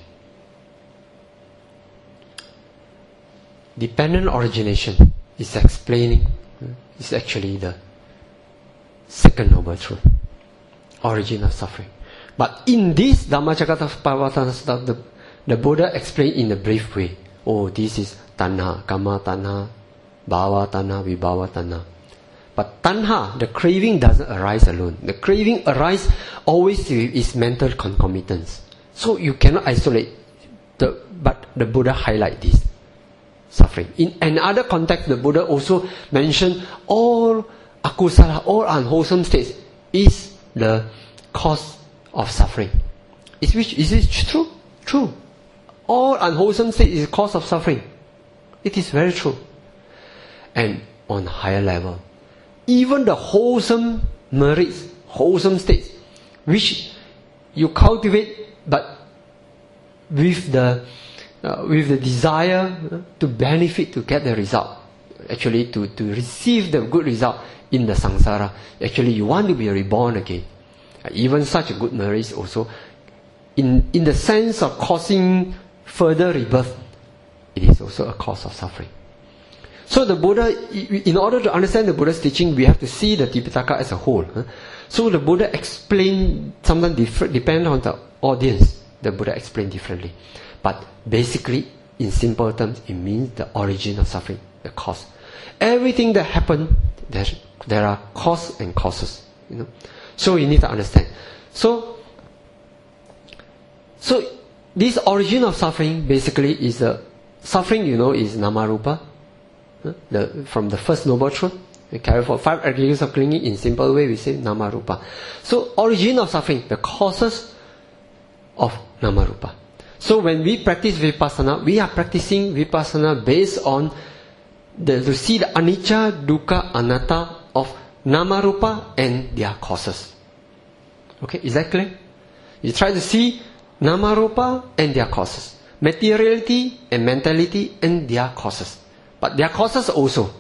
Speaker 1: Dependent origination is explaining, is actually the second noble truth, origin of suffering. But in this Dhammacakkappavattana Sutta, the Buddha explained in a brief way. Oh, this is tanha, kama tanha, bhava tanha, vibhava tanha. But tanha, the craving doesn't arise alone. The craving arises always with its mental concomitants. So you cannot isolate. But the Buddha highlight this suffering. In another context, the Buddha also mentioned all akusala, all unwholesome states is the cause of suffering. Is it true? True. All unwholesome state is the cause of suffering. It is very true. And on a higher level, even the wholesome merits, wholesome states, which you cultivate, but with the desire to benefit, to get the result, actually to receive the good result in the samsara, actually you want to be reborn again. Even such a good merit also, in the sense of causing further rebirth, it is also a cause of suffering. So the Buddha, in order to understand the Buddha's teaching, we have to see the Tipitaka as a whole. So the Buddha explained, sometimes depending on the audience, the Buddha explained differently. But basically, in simple terms, it means the origin of suffering, the cause. Everything that happens, there are cause and causes. So you need to understand. So this origin of suffering basically is suffering, is namarupa. From the first noble truth, we carry for 5 aggregates of clinging. In simple way, we say namarupa. So origin of suffering, the causes of namarupa. So when we practice vipassana, we are practicing vipassana based on to see the anicca, dukkha, anatta of namarupa and their causes. Okay, is that clear? You try to see namarupa and their causes, materiality and mentality and their causes. But their causes also,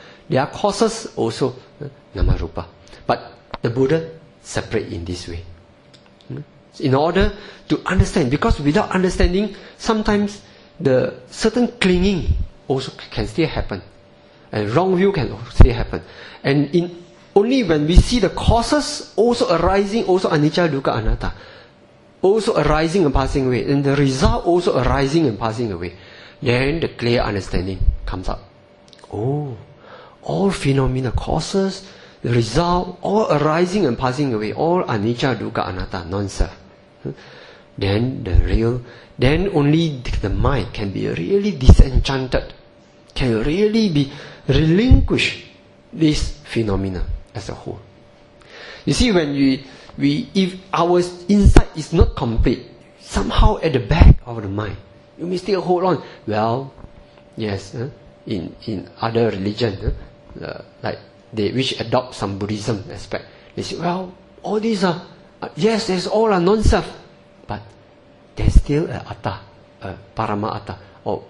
Speaker 1: namarupa. But the Buddha separate in this way. In order to understand, because without understanding, sometimes the certain clinging also can still happen. And wrong view can still happen. And only when we see the causes also arising, also anicca, dukkha, anatta, also arising and passing away, and the result also arising and passing away, then the clear understanding comes up. Oh, all phenomena, causes, the result, all arising and passing away, all anicca, dukkha, anatta, non-self. Then only the mind can be really disenchanted, can really be relinquish this phenomena as a whole. You see, when if our insight is not complete, somehow at the back of the mind, you may still hold on. Well, yes, in other religion, like which adopt some Buddhism aspect, they say, well, all these are, yes, there's all are non-self, but there's still a atta, a parama atta, or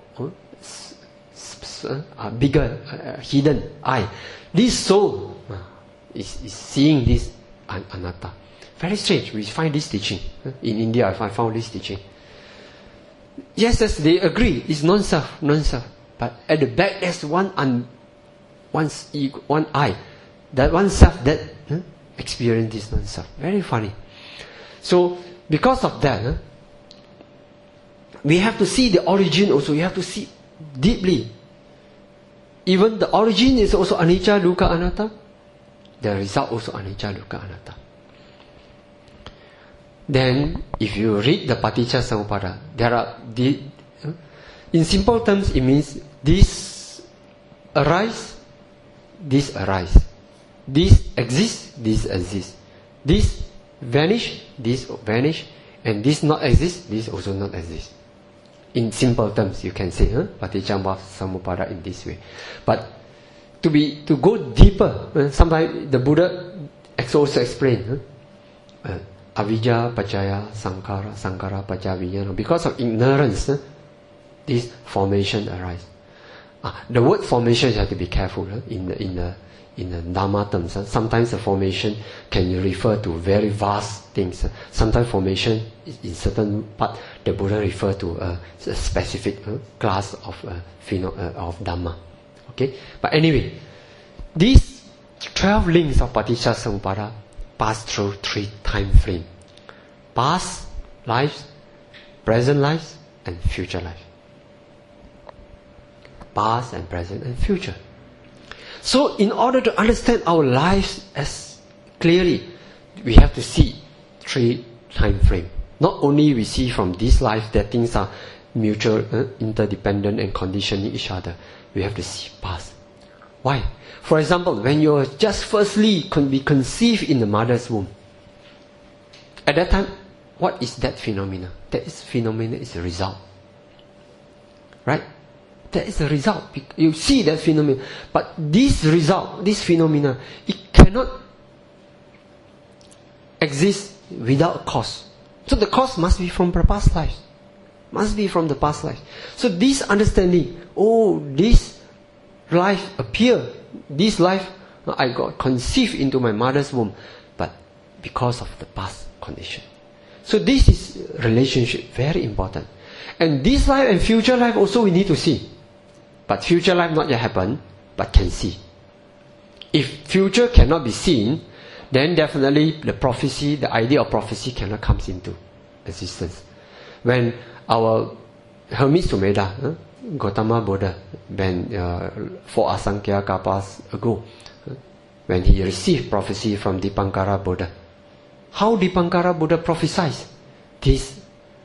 Speaker 1: a bigger, hidden I. This soul is seeing this anatta. Very strange. We find this teaching in India. I found this teaching. Yes, they agree. It's non-self. But at the back, there's one I, that one self that experience this non-self. Very funny. So because of that, we have to see the origin also. You have to see deeply. Even the origin is also anicca, dukkha, anatta. the result also anicca, dukkha, anatta. Then, if you read the Paticca Samuppada, there are in simple terms, it means this arise, this arise. This exists, this exists. This vanish, and this not exist, this also not exist. In simple terms, you can say, Paticca Samuppada in this way. But to go deeper, sometimes the Buddha also explained, avijja paccaya sankhara, sankhara paccaya vijnana. Because of ignorance, this formation arise. The word formation, you have to be careful in the Dhamma terms. Sometimes the formation can refer to very vast things. Sometimes formation in certain part, the Buddha refer to a specific class of Dhamma. Okay, but anyway, these 12 links of Paticca Samuppada pass through 3 time frames: past lives, present lives, and future life. Past and present and future. So, in order to understand our lives as clearly, we have to see 3 time frames. Not only we see from this life that things are mutual, interdependent and conditioning each other. We have to see past. Why? For example, when you are just firstly be conceived in the mother's womb, at that time, what is that phenomena? That phenomena is a result. Right? That is a result. You see that phenomena. But this result, this phenomena, it cannot exist without a cause. So the cause must be from the past life. Must be from the past life. So this understanding, this life appear, this life, I got conceived into my mother's womb, but because of the past condition. So this is relationship, very important. And this life and future life also we need to see. But future life not yet happen, but can see. If future cannot be seen, then definitely the prophecy, the idea of prophecy cannot come into existence. When our Hermes Sumedha, Gautama Buddha, when 4 Asankhya Kalpas ago, when he received prophecy from Dipankara Buddha, how Dipankara Buddha prophesied this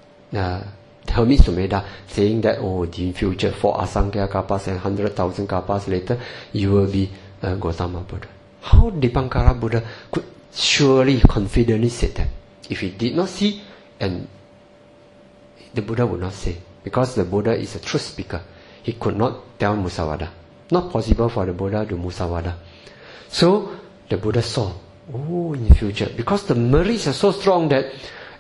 Speaker 1: Hermes Sumedha, saying that in future 4 Asankhya Kalpas and 100,000 Kalpas later you will be Gautama Buddha. How Dipankara Buddha could surely confidently say that? If he did not see, and the Buddha would not say, because the Buddha is a truth speaker. He could not tell Musavada. Not possible for the Buddha to Musavada. So the Buddha saw, in the future, because the merits are so strong that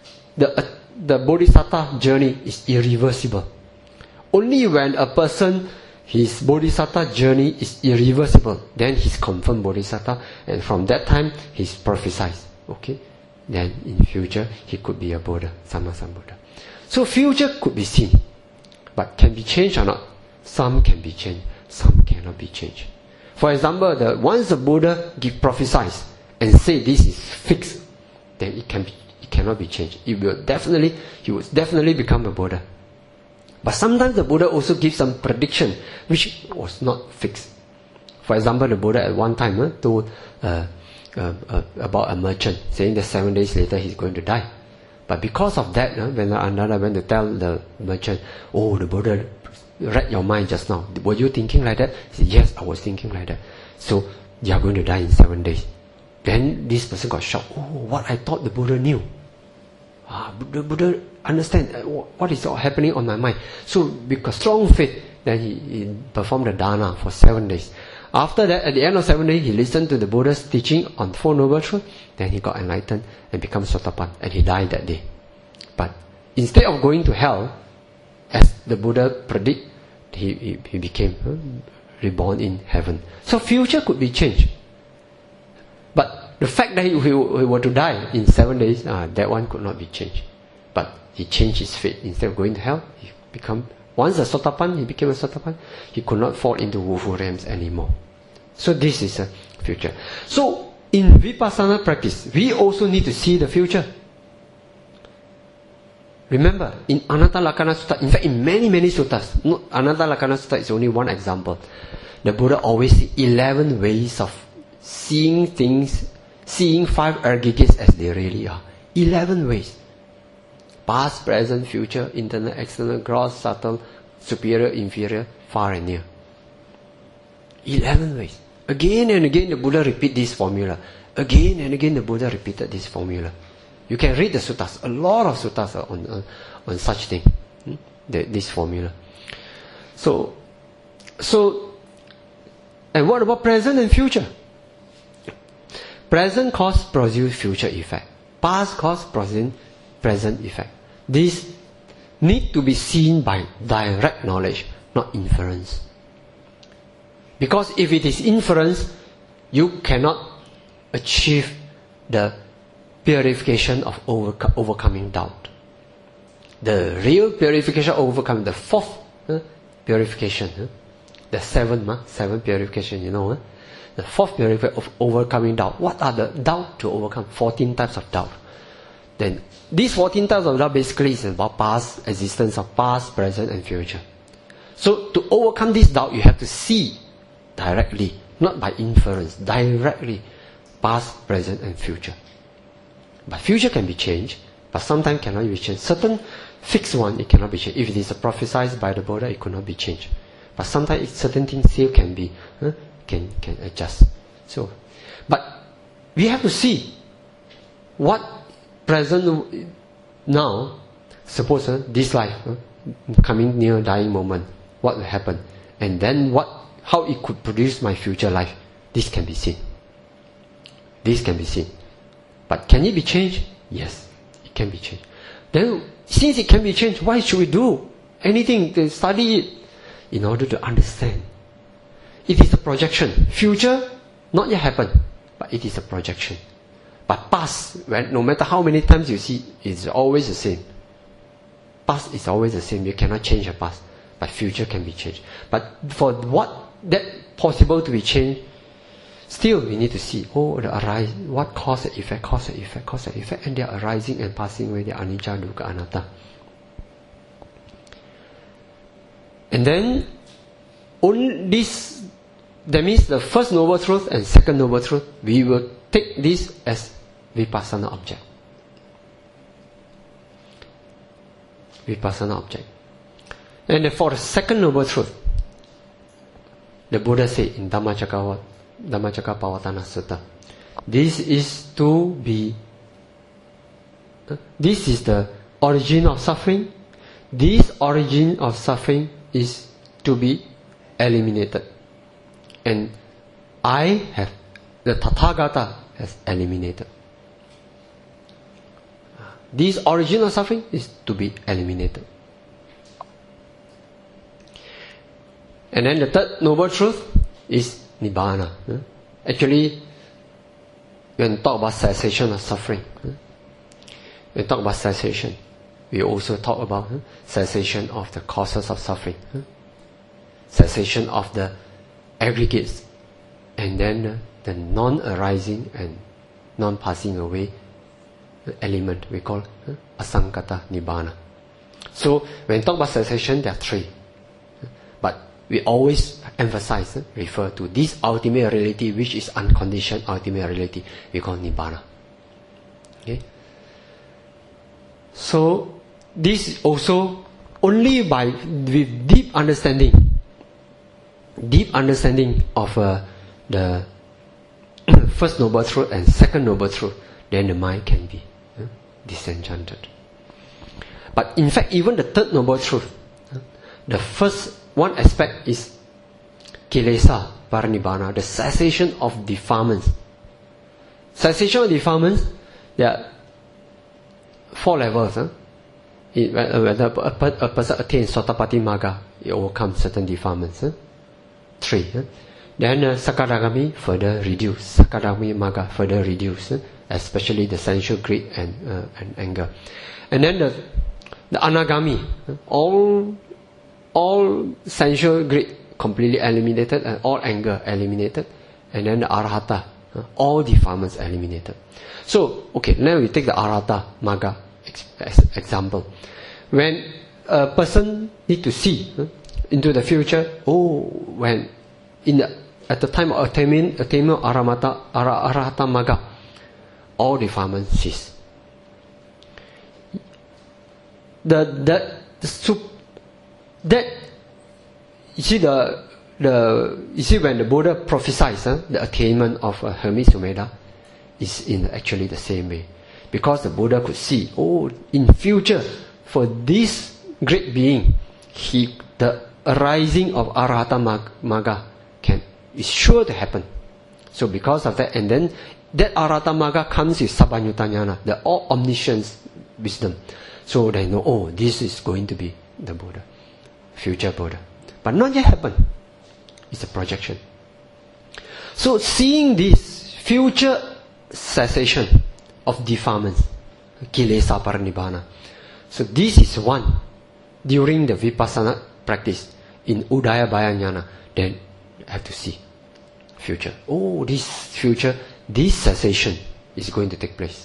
Speaker 1: the Bodhisattva journey is irreversible. Only when a person, his Bodhisattva journey is irreversible, then he's confirmed Bodhisattva, and from that time he's prophesied. Okay? Then in future he could be a Buddha, Sammasambuddha. So future could be seen, but can be changed or not? Some can be changed, some cannot be changed. For example, once the Buddha prophesies and say this is fixed, then it cannot be changed. He would definitely become a Buddha. But sometimes the Buddha also gives some prediction which was not fixed. For example, the Buddha at one time told about a merchant, saying that 7 days later he's going to die. But because of that, when Ananda went to tell the merchant, the Buddha read your mind just now. Were you thinking like that? He said, yes, I was thinking like that. So, you are going to die in 7 days. Then this person got shocked. What I thought the Buddha knew. The Buddha understand what is happening on my mind. So, because strong faith, then he performed the dana for 7 days. After that, at the end of 7 days, he listened to the Buddha's teaching on 4 Noble Truths. Then he got enlightened and became Sotapanna, and he died that day. But instead of going to hell, as the Buddha predict, he became reborn in heaven. So future could be changed. But the fact that he were to die in 7 days, that one could not be changed. But he changed his fate. Instead of going to hell, he become once a Sotapanna, he became a Sotapanna. He could not fall into woeful realms anymore. So this is a future. So in Vipassana practice, we also need to see the future. Remember, in Anatta Lakkhana Sutta, in fact in many suttas, Anatta Lakkhana Sutta is only one example. The Buddha always see 11 ways of seeing things, seeing 5 aggregates as they really are. 11 ways. Past, present, future, internal, external, gross, subtle, superior, inferior, far and near. 11 ways. Again and again the Buddha repeat this formula. Again and again the Buddha repeated this formula. You can read the suttas. A lot of suttas are on such thing. This formula. So, and what about present and future? Present cause produce future effect. Past cause produce present effect. This need to be seen by direct knowledge, not inference. Because if it is inference, you cannot achieve the purification of overcoming doubt. The real purification of overcoming, the 4th purification, the 7 purification, you know. The 4th purification of overcoming doubt. What are the doubt to overcome? 14 types of doubt. Then these 14 types of doubt basically is about past, existence of past, present and future. So to overcome this doubt, you have to see directly, not by inference, directly, past, present and future. But future can be changed, but sometimes cannot be changed. Certain fixed one, it cannot be changed. If it is prophesied by the Buddha, it could not be changed. But sometimes certain things still can be, can adjust. So, but we have to see what present now, suppose this life, coming near dying moment, what will happen? And then how it could produce my future life. This can be seen. This can be seen. But can it be changed? Yes, it can be changed. Then, since it can be changed, why should we do anything to study it? In order to understand. It is a projection. Future, not yet happened, but it is a projection. But past, no matter how many times you see, it's always the same. Past is always the same. You cannot change the past. But future can be changed. But for what that possible to be changed, still we need to see, what cause and effect, and they are arising and passing away, they are anicca, dukkha, anatta. And then, that means the first noble truth and second noble truth, we will take this as vipassana object. Vipassana object. And for the second noble truth, the Buddha said in Dhammacakkappavattana Sutta, this is the origin of suffering. This origin of suffering is to be eliminated. And the Tathagata has eliminated. This origin of suffering is to be eliminated. And then the third noble truth is Nibbana. Actually, when we talk about cessation of suffering, when we talk about cessation, we also talk about cessation of the causes of suffering, cessation of the aggregates, and then the non-arising and non-passing away element we call Asankata Nibbana. So when we talk about cessation, there are 3. But we always emphasize, refer to this ultimate reality, which is unconditioned ultimate reality, we call Nibbana. Okay? So this is also only with deep understanding of the first noble truth and second noble truth, then the mind can be disenchanted. But in fact, even the third noble truth, the first one aspect is kilesa parinibbana, the cessation of defilements. Cessation of defilements, there are 4 levels. Whether a person attains Sotapaddi Magga, it overcomes certain defilements. 3. Then Sakadagami further reduce. Sakadagami Magga further reduce, especially the sensual greed and anger. And then the Anagami, all sensual greed completely eliminated and all anger eliminated. And then the Arahata, all defilements eliminated. So, okay, now we take the Arahata Magga as example. When a person need to see into the future, when in the at the time of attainment of Arahata Magga, all defilements cease. You see when the Buddha prophesies the attainment of Hermes Sumedha is in actually the same way, because the Buddha could see, in future for this great being, the arising of Arahata Magga is sure to happen. So because of that, and then that Arahata Magga comes with Sabbanyutta Jnana, the all omniscience wisdom. So they know, this is going to be the Buddha, future Buddha. But not yet happened. It's a projection. So seeing this future cessation of defilements, Kilesa Parinibbana. So this is one during the Vipassana practice in Udayabhaya Jnana. Then you have to see future. This future, this cessation is going to take place.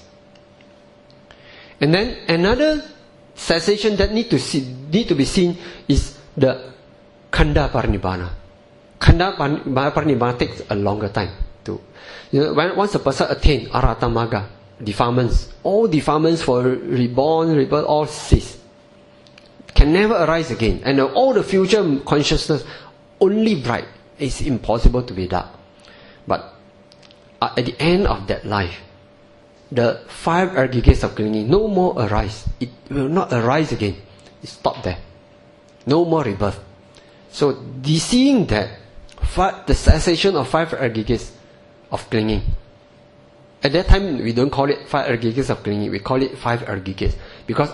Speaker 1: And then another cessation that need to be seen is the Khanda Parinibbana. Khanda Parinibbana takes a longer time to. Once a person attains Arahata Magga, defilements, all defilements for reborn, rebirth, all cease. Can never arise again. And all the future consciousness only bright. It's impossible to be dark. But at the end of that life, the 5 aggregates of clinging no more arise. It will not arise again. It stopped there. No more rebirth. So seeing that, the cessation of 5 aggregates of clinging. At that time, we don't call it 5 aggregates of clinging. We call it 5 aggregates. Because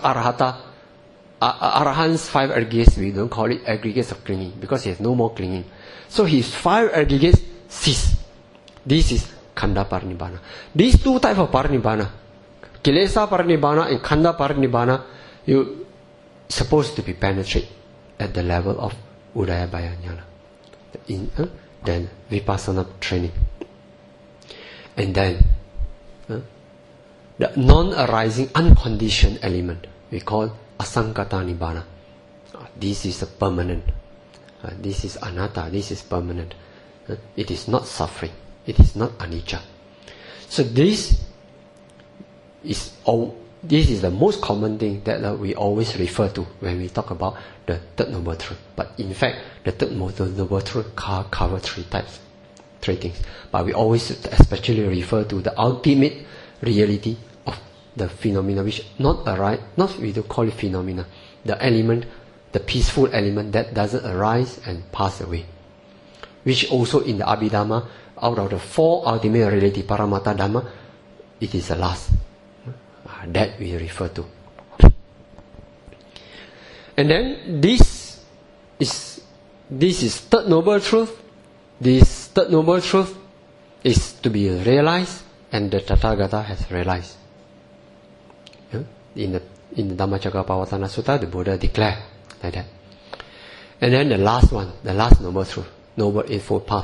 Speaker 1: Arahant's 5 aggregates, we don't call it aggregates of clinging. Because he has no more clinging. So his 5 aggregates cease. This is Khanda Parinibbana. These two types of Parinibbana, Kilesa Parinibbana and Khanda Parinibbana, you supposed to be penetrated at the level of Udayabhaya Jnana. Then Vipassana training. And then the non-arising unconditioned element we call Asankata Nibbana. This is a permanent. This is anatta. This is permanent. It is not suffering. It is not anicca. So this is the most common thing that we always refer to when we talk about the Third Noble Truth. But in fact, the Third Noble Truth covers 3 things. But we always especially refer to the ultimate reality of the phenomena, which we don't call it phenomena, the element, the peaceful element that doesn't arise and pass away. Which also in the Abhidhamma, out of the 4 ultimate reality, Paramatta Dhamma, it is the last that we refer to. And then this is Third Noble Truth. This Third Noble Truth is to be realized, and the Tathagata has realized. In the Dhammacakkappavattana Sutta, the Buddha declared like that. And then the last one, the last Noble Truth, Noble Eightfold Path.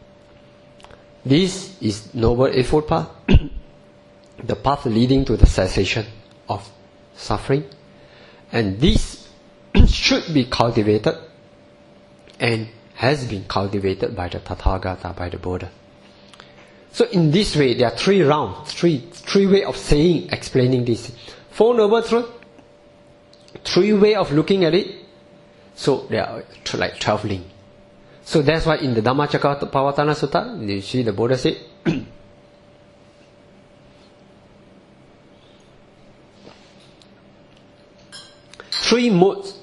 Speaker 1: This is Noble Eightfold Path, the path leading to the cessation of suffering. And this should be cultivated and has been cultivated by the Tathagata, by the Buddha. So in this way, there are 3 rounds, three ways of saying, explaining this. 4 Noble Truths, 3 ways of looking at it. So there are like 12 links. So that's why in the Dhammacakkappavattana Sutta, you see the Buddha said, 3 modes,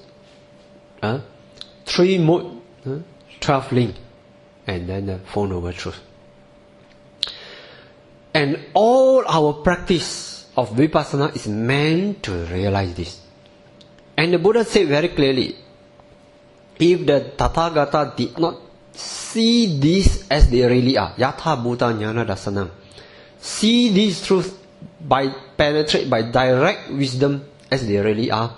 Speaker 1: 12 links, and then the 4 Noble Truths. And all our practice of Vipassana is meant to realize this. And the Buddha said very clearly, if the Tathagata did not see this as they really are, Yatha Bhuta Jnana Dasanam, see these truths by direct wisdom as they really are,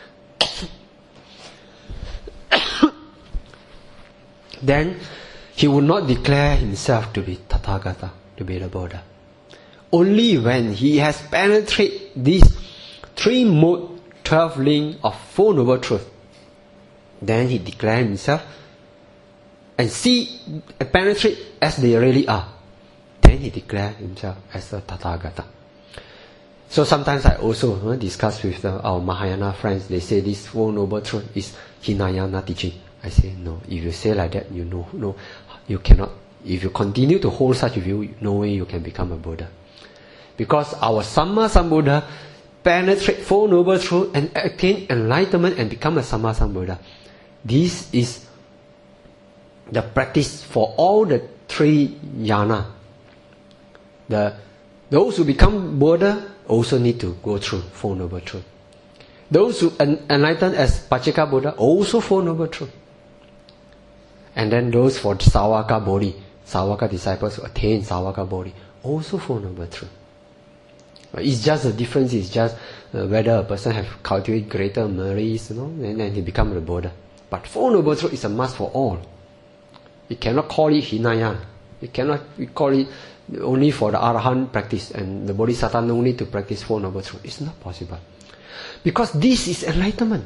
Speaker 1: then he would not declare himself to be Tathagata, to be the Buddha. Only when he has penetrated these 3 mode, 12 link of 4 Noble Truths, then he declares himself and see and penetrate as they really are. Then he declared himself as a Tathagata. So sometimes I also discuss with our Mahayana friends. They say this Four Noble Truth is Hinayana teaching. I say no. If you say like that, no, you cannot. If you continue to hold such a view, no way you can become a Buddha. Because our Samma Sambuddha penetrate Four Noble Truths and attain enlightenment and become a Samma Sambuddha. This is the practice for all the three jhana. Those who become Buddha also need to go through Four Noble Truths. Those who enlighten as Pacceka Buddha also Four Noble Truths. And then those for Sawaka Bodhi, Sawaka disciples who attain Sawaka Bodhi, also Four Noble Truths. It's just the difference is just whether a person have cultivated greater merits, and then he become the Buddha. But Four Noble Truths is a must for all. You cannot call it Hinayana. You cannot call it only for the Arahant practice and the Bodhisattva no need to practice Four Noble Truths. It's not possible. Because this is enlightenment.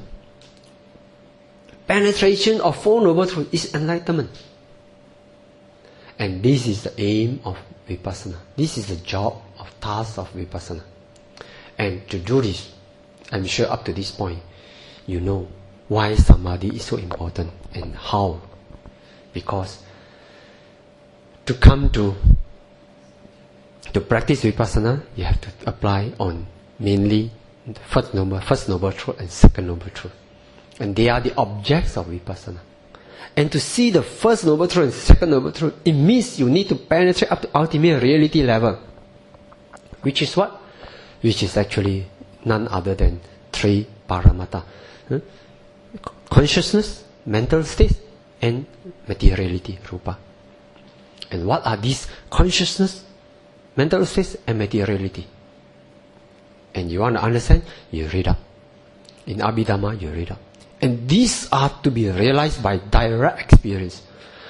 Speaker 1: Penetration of Four Noble Truths is enlightenment. And this is the aim of Vipassana. This is the job of task of Vipassana. And to do this, I'm sure up to this point, you know why Samadhi is so important and how. Because to come to practice Vipassana, you have to apply on mainly the first noble truth and second noble truth. And they are the objects of Vipassana. And to see the first noble truth and second noble truth, it means you need to penetrate up to ultimate reality level. Which is what? Which is actually none other than three paramata. Consciousness, mental state, and materiality, rupa. And what are these consciousness, mental states, and materiality? And you want to understand? You read up. In Abhidhamma, you read up. And these are to be realized by direct experience.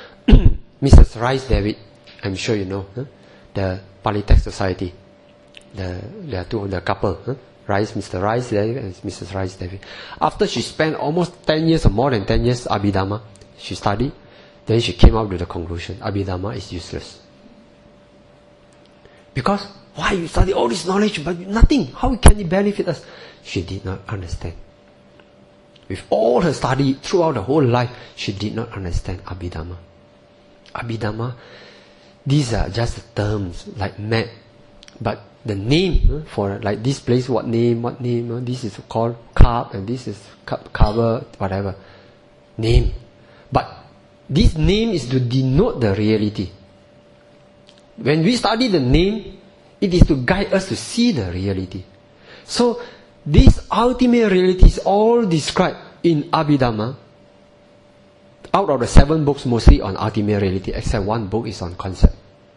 Speaker 1: Mrs. Rice David, I'm sure you know, the Polytech Society, the couple, Mr. Rice David and Mrs. Rice David. After she spent almost 10 years or more than 10 years Abhidhamma, she studied, then she came up with the conclusion, Abhidhamma is useless. Because, why you study all this knowledge but nothing? How can it benefit us? She did not understand. With all her study throughout the whole life, she did not understand Abhidhamma. Abhidhamma, these are just terms like map, but the name for like this place, what name, this is called cup and this is cover, whatever name. But this name is to denote the reality. When we study the name, it is to guide us to see the reality. So this ultimate reality is all described in Abhidhamma. Out of the 7 books, mostly on ultimate reality, except 1 book is on concept,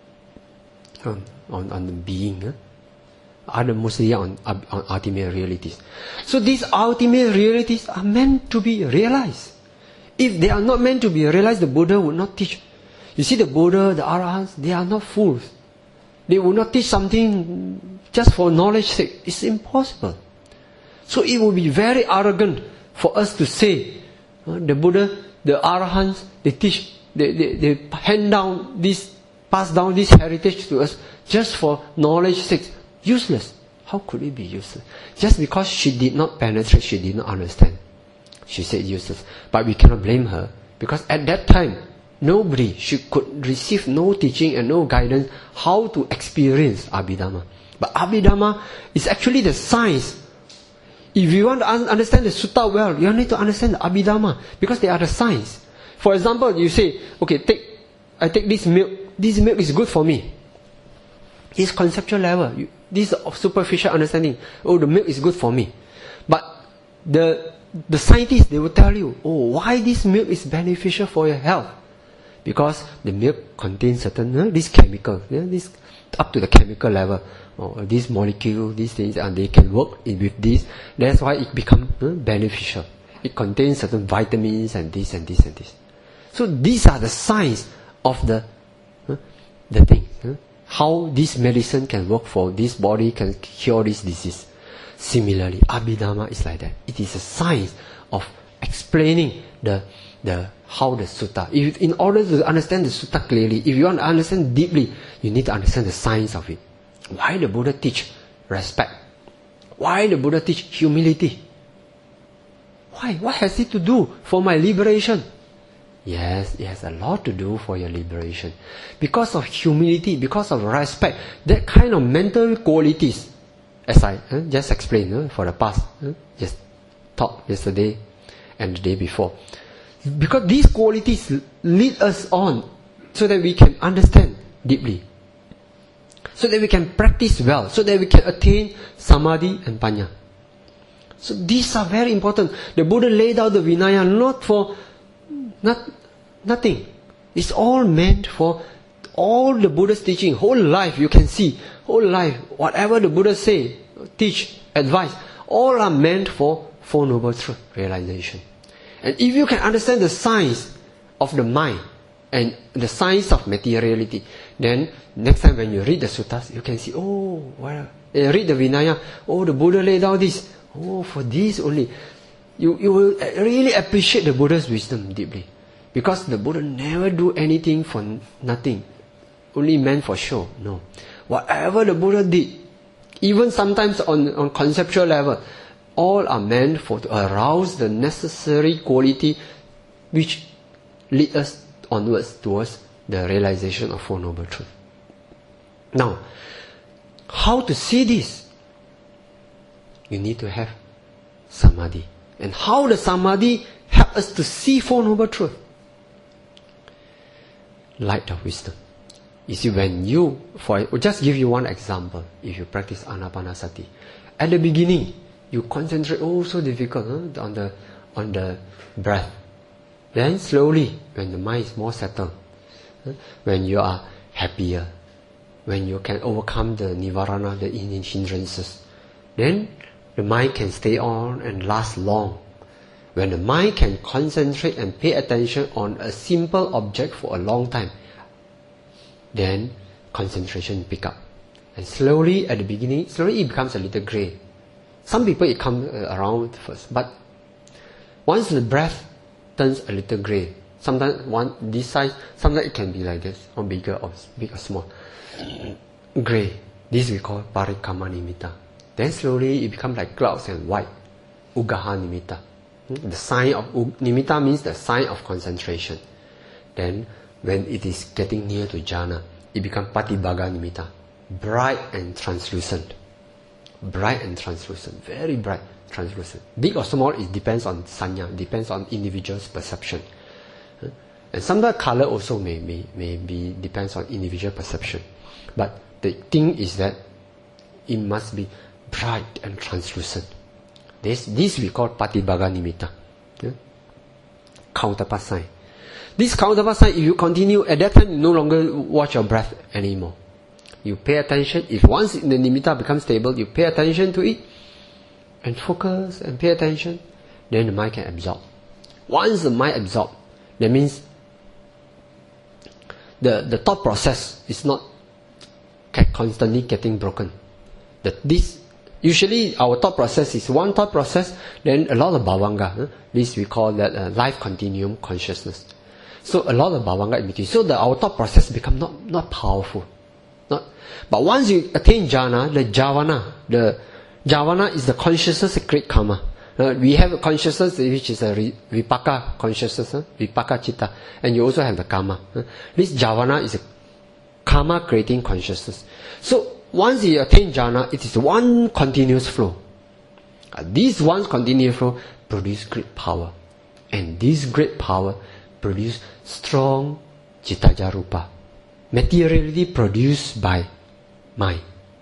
Speaker 1: on the being. Other mostly on ultimate realities. So these ultimate realities are meant to be realized. If they are not meant to be realized, the Buddha would not teach. You see, the Buddha, the Arahants, they are not fools. They will not teach something just for knowledge's sake. It's impossible. So it would be very arrogant for us to say, the Buddha, the Arahants, they teach, they hand down this, pass down this heritage to us just for knowledge's sake. Useless. How could it be useless? Just because she did not penetrate, she did not understand. She said useless. But we cannot blame her, because at that time, nobody, she could receive no teaching and no guidance how to experience Abhidhamma. But Abhidhamma is actually the science. If you want to understand the Sutta well, you need to understand the Abhidhamma, because they are the science. For example, you say, okay, I take this milk. This milk is good for me. It's conceptual level. This is superficial understanding. Oh, the milk is good for me. But the scientists, they will tell you, why this milk is beneficial for your health? Because the milk contains certain this chemical, this up to the chemical level. This molecule, these things, and they can work with this. That's why it becomes beneficial. It contains certain vitamins and this and this and this. So these are the signs of the thing. How this medicine can work for this body, can cure this disease. Similarly, Abhidhamma is like that. It is a science of explaining the how the sutta. In order to understand the sutta clearly, if you want to understand deeply, you need to understand the science of it. Why the Buddha teach respect? Why the Buddha teach humility? Why? What has it to do for my liberation? Yes, it has a lot to do for your liberation. Because of humility, because of respect, that kind of mental qualities, as I just explained for the past, just taught yesterday and the day before. Because these qualities lead us on so that we can understand deeply, so that we can practice well, so that we can attain samadhi and panya. So these are very important. The Buddha laid out the Vinaya not for nothing. It's all meant for all the Buddha's teaching. Whole life, you can see, whole life, whatever the Buddha say, teach, advise, all are meant for Four Noble Truth realization. And if you can understand the science of the mind and the science of materiality, then next time when you read the suttas, you can see, read the Vinaya, the Buddha laid out this. For this only. You will really appreciate the Buddha's wisdom deeply. Because the Buddha never do anything for nothing. Only meant for show. No. Whatever the Buddha did, even sometimes on conceptual level, all are meant to arouse the necessary quality which lead us onwards towards the realization of Four Noble Truths. Now, how to see this? You need to have samadhi. And how the samadhi help us to see Four Noble Truths? Light of wisdom. You see, when I'll just give you one example. If you practice Anapanasati, at the beginning, you concentrate, so difficult on the breath. Then slowly, when the mind is more settled, when you are happier, when you can overcome the nivarana, the hindrances, then the mind can stay on and last long. When the mind can concentrate and pay attention on a simple object for a long time, then concentration pick up. And slowly at the beginning, it becomes a little grey. Some people it comes around first, but once the breath turns a little grey, sometimes this size, sometimes it can be like this, or bigger or big or small. Grey. This we call parikama nimitta. Then slowly it becomes like clouds and white. Ugaha nimitta. The sign of nimitta means the sign of concentration. Then when it is getting near to jhana, it becomes patibhaga nimitta. Bright and translucent. Bright and translucent. Very bright, translucent. Big or small, it depends on sanya, depends on individual's perception. And sometimes color also may be depends on individual perception. But the thing is that it must be bright and translucent. This we call patibhaga nimitta. Counterpart sign. This counterpart sign, if you continue, at that time you no longer watch your breath anymore. You pay attention. If once the nimitta becomes stable, you pay attention to it and focus and pay attention, then the mind can absorb. Once the mind absorbs, that means the thought process is not constantly getting broken. Usually our thought process is one thought process, then a lot of bhavanga. This we call that life continuum consciousness. So a lot of bhavanga in between. So our thought process become not powerful. But once you attain jhana, the javana is the consciousness of great karma. We have a consciousness which is a vipaka consciousness, vipaka citta, and you also have the karma. This javana is a karma creating consciousness. So once you attain jhana, it is one continuous flow. This one continuous flow produces great power. And this great power produces strong citta rupa. Materiality produced by mind.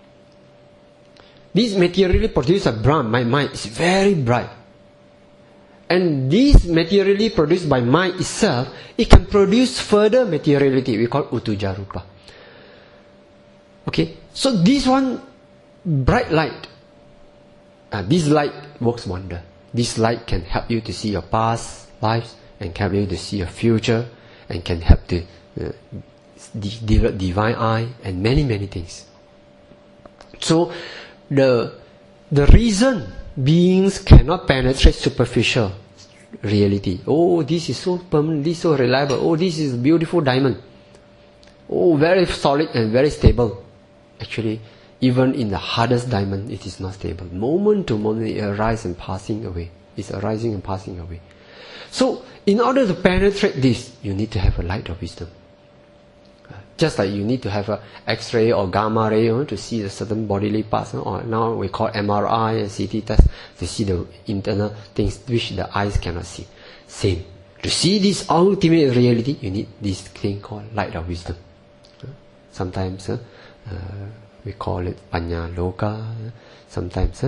Speaker 1: This materially produced by my mind is very bright. And this materially produced by mind itself, it can produce further materiality. We call utuja rupa. Okay, so this one bright light, this light works wonder. This light can help you to see your past lives and can help you to see your future and can help to develop divine eye and many things. So the reason beings cannot penetrate superficial reality. Oh, this is so permanent, this is so reliable. Oh, this is a beautiful diamond. Oh, very solid and very stable. Actually, even in the hardest diamond, it is not stable. Moment to moment, it arises and passing away. It's arising and passing away. So, in order to penetrate this, you need to have a light of wisdom. Just like you need to have an X-ray or gamma ray to see the certain bodily parts, or now we call MRI and CT test to see the internal things which the eyes cannot see. Same. To see this ultimate reality, you need this thing called light of wisdom. Sometimes we call it Panya Loka. Sometimes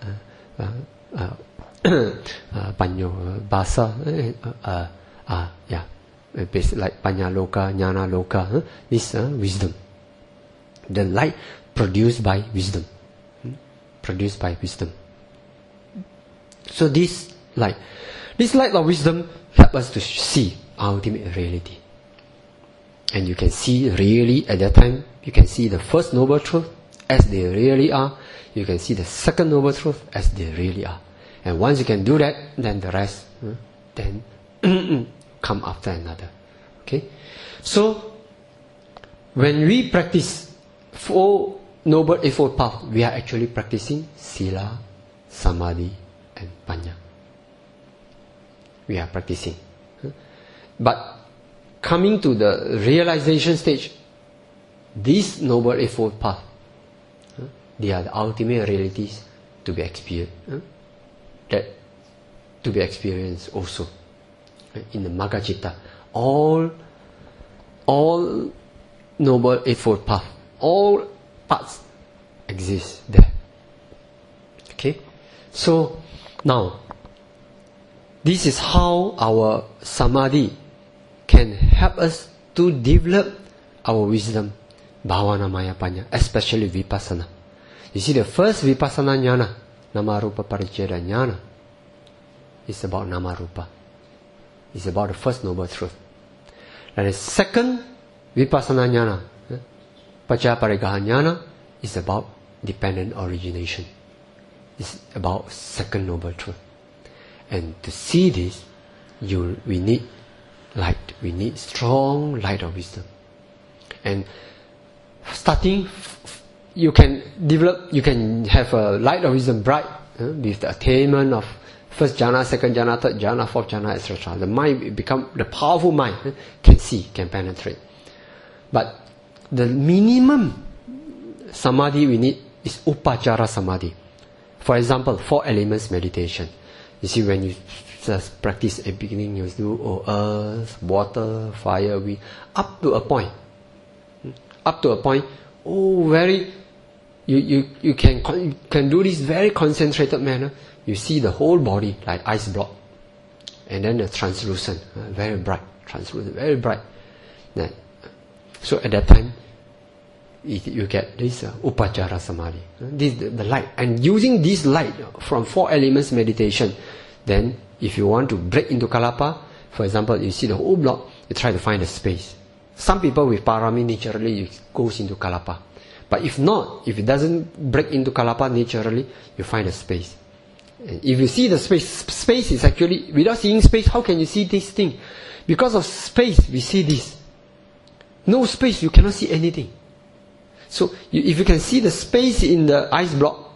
Speaker 1: Panyo Basa. Yeah. Basically like Panya Loka, Jnana Loka. This wisdom. The light produced by wisdom. Produced by wisdom. So this light of wisdom helps us to see ultimate reality. And you can see really at that time, you can see the first noble truth as they really are. You can see the second noble truth as they really are. And once you can do that, then the rest then come after another. Okay? So, when we practice Four Noble Eightfold Path, we are actually practicing Sila, Samadhi and Panya. We are practicing. But coming to the realization stage, these Noble Eightfold Path, they are the ultimate realities to be experienced. That to be experienced also in the Maggacitta. All Noble Eightfold Path, all paths exist there. Okay? So now, this is how our Samadhi can help us to develop our wisdom, Bhavana Maya Panya, especially Vipassana. You see, the first Vipassana Jnana, Namarupa Paricheda Jnana, is about Namarupa. It's about the first noble truth. And the second Vipassana Jnana, Paccaya-Parigraha Jnana, is about dependent origination. It's about second noble truth. And to see this, we need light. We need strong light of wisdom. And starting, you can have a light of wisdom bright with the attainment of first jhana, second jhana, third jhana, fourth jhana, etc. The mind become the powerful mind, can see, can penetrate. But the minimum samadhi we need is upachara samadhi. For example, 4 elements meditation. You see, when you just practice at the beginning, you do earth, water, fire, wind, up to a point. You can do this very concentrated manner. You see the whole body like ice block, and then the translucent, very bright, translucent, very bright. So at that time, you get this upachara samadhi. This the light, and using this light from 4 elements meditation, then if you want to break into kalapa, for example, you see the whole block, you try to find a space. Some people with parami naturally goes into kalapa, but if not, if it doesn't break into kalapa naturally, you find a space. And if you see the space is actually, without seeing space, how can you see this thing? Because of space, we see this. No space, you cannot see anything. So, if you can see the space in the ice block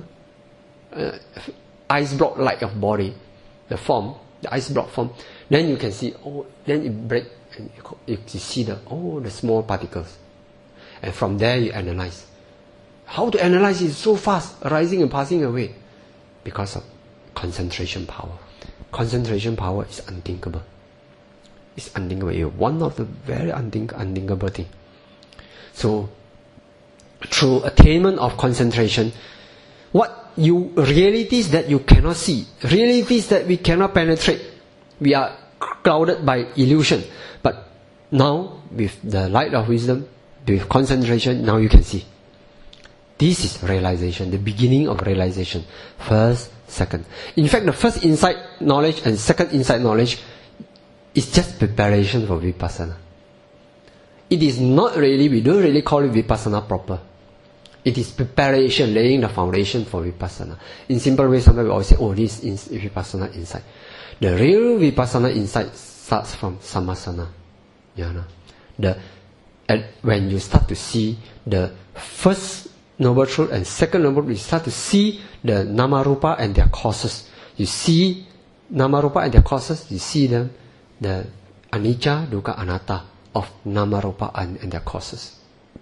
Speaker 1: like of body, the form, the ice block form, then you can see, then it breaks, and you see the small particles. And from there you analyze. How to analyze it so fast, arising and passing away? Because of concentration power. Concentration power is unthinkable. It's unthinkable. It's one of the very unthinkable things. So, through attainment of concentration, realities that you cannot see, realities that we cannot penetrate, we are clouded by illusion. But now, with the light of wisdom, with concentration, now you can see. This is realization, the beginning of realization. First, second. In fact, the first insight knowledge and second insight knowledge is just preparation for Vipassana. It is not really, we don't really call it Vipassana proper. It is preparation, laying the foundation for Vipassana. In simple way, sometimes we always say, this is Vipassana insight. The real Vipassana insight starts from Sammasana jnana. When you start to see the first Noble Truth and second Noble Truth, you start to see the Namarupa and their causes. You see Namarupa and their causes, you see them, the Anicca, Dukkha, Anatta of Namarupa and their causes.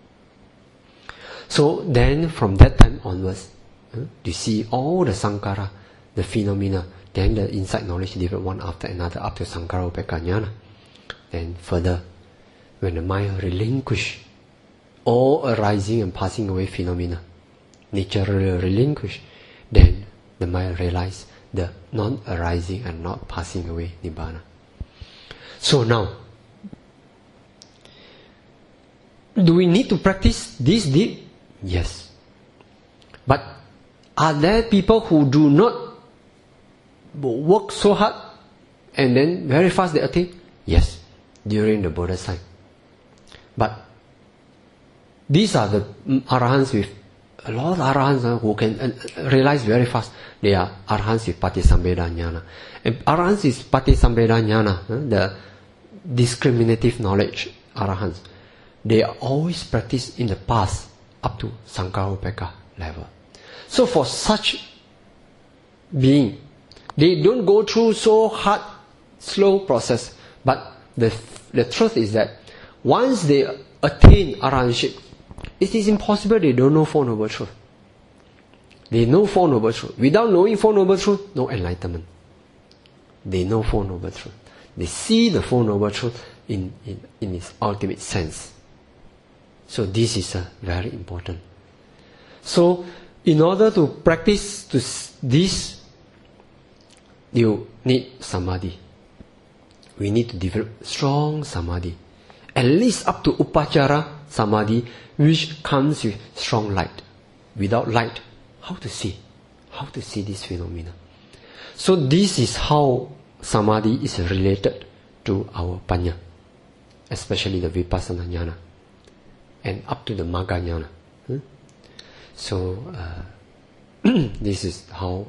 Speaker 1: So then from that time onwards, you see all the Sankhara, the phenomena, then the insight knowledge develop one after another up to Sankhara Upekkha Jnana. Then further, when the mind relinquish all arising and passing away phenomena, naturally relinquish, then the mind realize the non-arising and not passing away Nibbana. So now, do we need to practice this deep? Yes. But are there people who do not work so hard and then very fast they attain? Yes, during the Buddha's time. But these are the Arahants with a lot of Arahants who can realize very fast. They are Arahants with Patisambheda Jnana. And Arahants with Patisambheda Jnana, the discriminative knowledge Arahants, they are always practiced in the past up to Sankhara Upekkha level. So for such being, they don't go through so hard, slow process. But the truth is that once they attain Arahantship, it is impossible they don't know Four Noble Truths. They know Four Noble Truths. Without knowing Four Noble Truths, no enlightenment. They know Four Noble Truths. They see the Four Noble Truths in its ultimate sense. So this is very important. So in order to practice this, you need samadhi. We need to develop strong samadhi. At least up to Upachara samadhi, which comes with strong light. Without light, how to see? How to see this phenomena? So this is how samadhi is related to our panya, especially the Vipassana Jnana, and up to the Magga Jnana. So this is how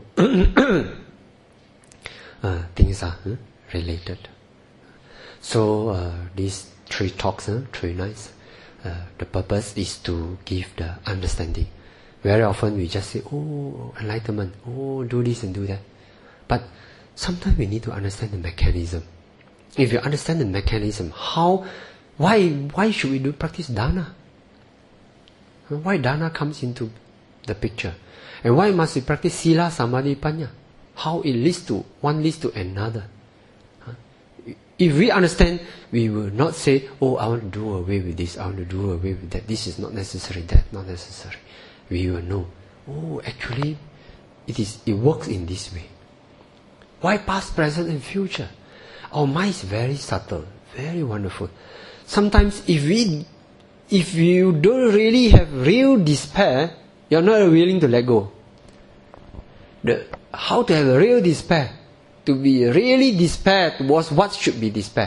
Speaker 1: things are related. So these 3 talks, 3 nights, the purpose is to give the understanding. Very often we just say, oh, enlightenment, oh, do this and do that. But sometimes we need to understand the mechanism. If you understand the mechanism, why should we practice dana? Why dana comes into the picture? And why must we practice sila, samadhi, panya? How it leads to, one leads to another. If we understand, we will not say, oh, I want to do away with this, I want to do away with that. This is not necessary, that not necessary. We will know, oh, actually, it works in this way. Why past, present and future? Our mind is very subtle, very wonderful. Sometimes if you don't really have real despair, you're not willing to let go. How to have a real despair? To be really despair was what should be despair,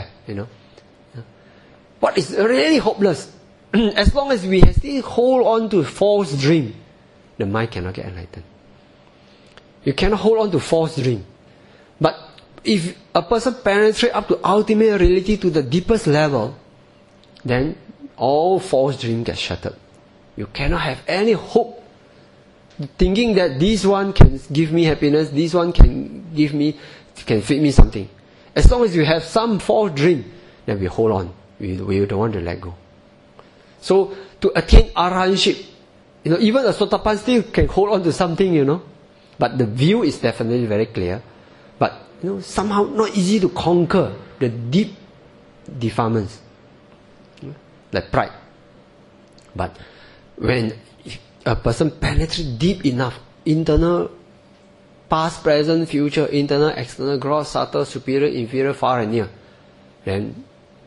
Speaker 1: What is really hopeless? As long as we still hold on to false dream, the mind cannot get enlightened. You cannot hold on to false dream. But if a person penetrates up to ultimate reality to the deepest level, then all false dream gets shattered. You cannot have any hope thinking that this one can give me happiness, this one can feed me something. As long as you have some false dream, then we hold on. We don't want to let go. So to attain arahantship, even a sotapanna still can hold on to something, But the view is definitely very clear. But somehow not easy to conquer the deep defilements, like pride. But when a person penetrates deep enough, internal, past, present, future, internal, external, gross, subtle, superior, inferior, far and near, then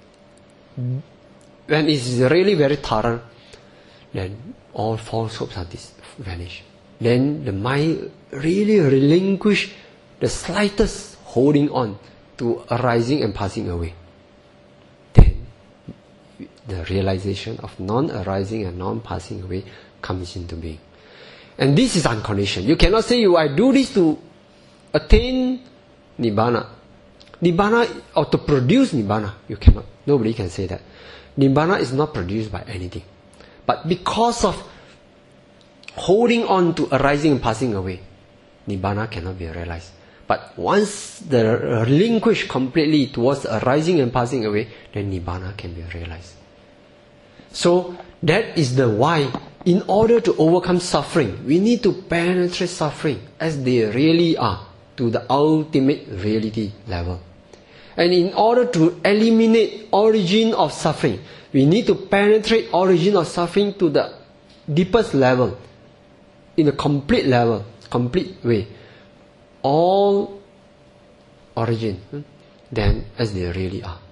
Speaker 1: when it's really very thorough, then all false hopes are vanish. Then the mind really relinquish the slightest holding on to arising and passing away. Then the realization of non-arising and non-passing away comes into being. And this is unconditioned. You cannot say, I do this to attain Nibbana. Nibbana, or to produce Nibbana, you cannot. Nobody can say that. Nibbana is not produced by anything. But because of holding on to arising and passing away, Nibbana cannot be realized. But once the relinquish completely towards arising and passing away, then Nibbana can be realized. So that is the why, in order to overcome suffering, we need to penetrate suffering as they really are, to the ultimate reality level. And in order to eliminate origin of suffering, we need to penetrate origin of suffering to the deepest level, in a complete level, complete way. All origin, then as they really are.